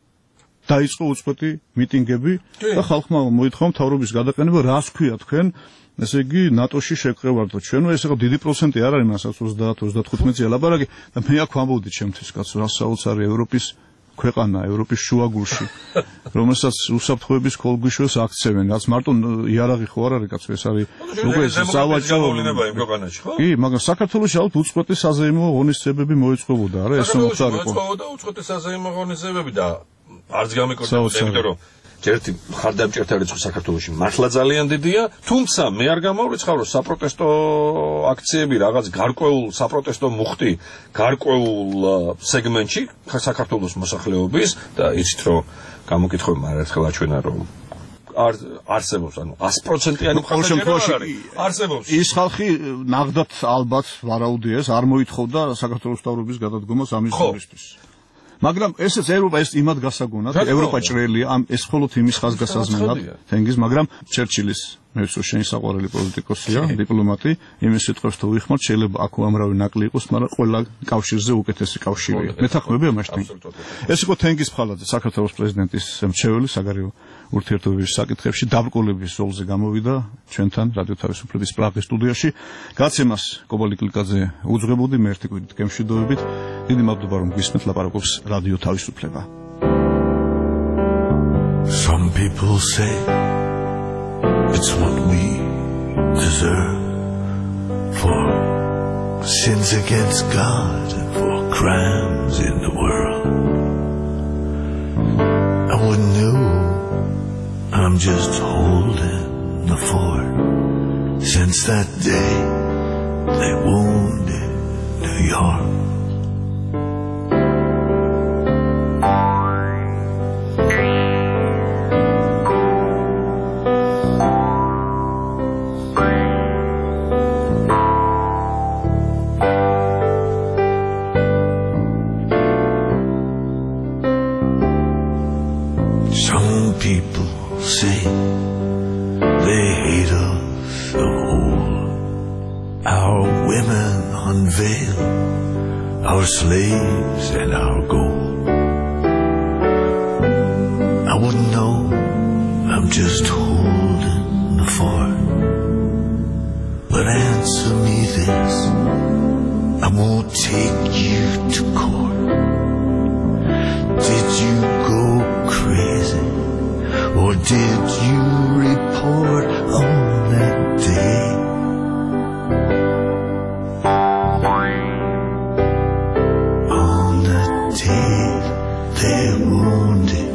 დაიწყო უწყვეტი მიტინგები და ხალხმა მოითხოვა მთავრობის გადაყენება, რას ქვია თქვენ, ესე იგი ნატოში შეგყევარდო ჩვენო, ეს ახლა დიდი პროცენტი არ არის მასაც 30-35-ია ლაპარაკი და მე აქ ვამბობდი ჩემთვის კაცო, რა საოცარი ევროპის ქვეყანა, ევროპის შუაგულში, რომელსაც უსაფრთხოების ქოლგვიშოს აქცევენ, რაც მარტო იარაღი ხო არ არის კაცო, ეს არის უკვე სავაჭრო იმ ქვეყანაში, ხო? კი, მაგრამ საქართველოში ალბათ უწყვეტი საზეიმო ღონისძიებები მოეწყობოდა, არა, ეს მოხარიყო. მოეწყობოდა უწყვეტი საზეიმო ღონისძიებები და არც გამეკორდა, იმიტომ რომ ჯერთი ხარდამჭერთა რიცხვი საქართველოში მართლა ძალიან დიდია, თუმცა მე არ გამავრიცხავ, რომ საპროტესტო აქციები რაღაც გარკვეულ საპროტესტო მუხტი გარკვეულ სეგმენტში საქართველოს მოსახლეობის და იცით რომ გამოკითხები არ ერთხელ აჩვენა რომ არსებობს, ანუ 100%-იანი მხარდაჭერა არსებობს. ის ხალხი ნახდათ ალბათ ვარაუდია ეს არ მოითხოვდა საქართველოს მთავრობის გადადგომას ამის ზურისთვის. მაგრამ ესეც ევროპა ეს იმად გასაგონად, ევროპა ჭრელია, ეს მხოლოდ იმის ხაზგასაზმელად, თენგიზ, მაგრამ ჩერჩილის მე ვიცი შენი საყვარელი პოლიტიკოსია, დიპლომატი, იმის სიტყვებს თუ ვიხმართ, შეიძლება აქ უამრავი ნაკლი იყოს, მაგრამ ყველა კავშირზე უკეთესი კავშირია. მეთანხმები ამაში. ეს იყო თენგიზ ფხალაძე, საქართველოს პრეზიდენტის მრჩეველი საგარეო ურთიერთობების საკითხებში დაბრკოლების ზოლზე გამოვიდა ჩვენთან რადიო თავისუფლების პრაღის სტუდიაში. გაცემას კობალი კლიკაძე უძღვებოდი მე ერთი კვირით გემშვიდობებით. დიდი მადლობა რომ გისმენთ ლაპარაკობს რადიო თავისუფლება. Some people say it's what we deserve for sins against God and for crimes in the world. I wouldn't know, I'm just holding the fort. Since that day they wounded New York. People say they hate us of old. Our women unveil our slaves and our gold. I wouldn't know, I'm just holding the fort. But answer me this, I won't take you to court. Did you go crazy? Or did you report on that day? On the day they wounded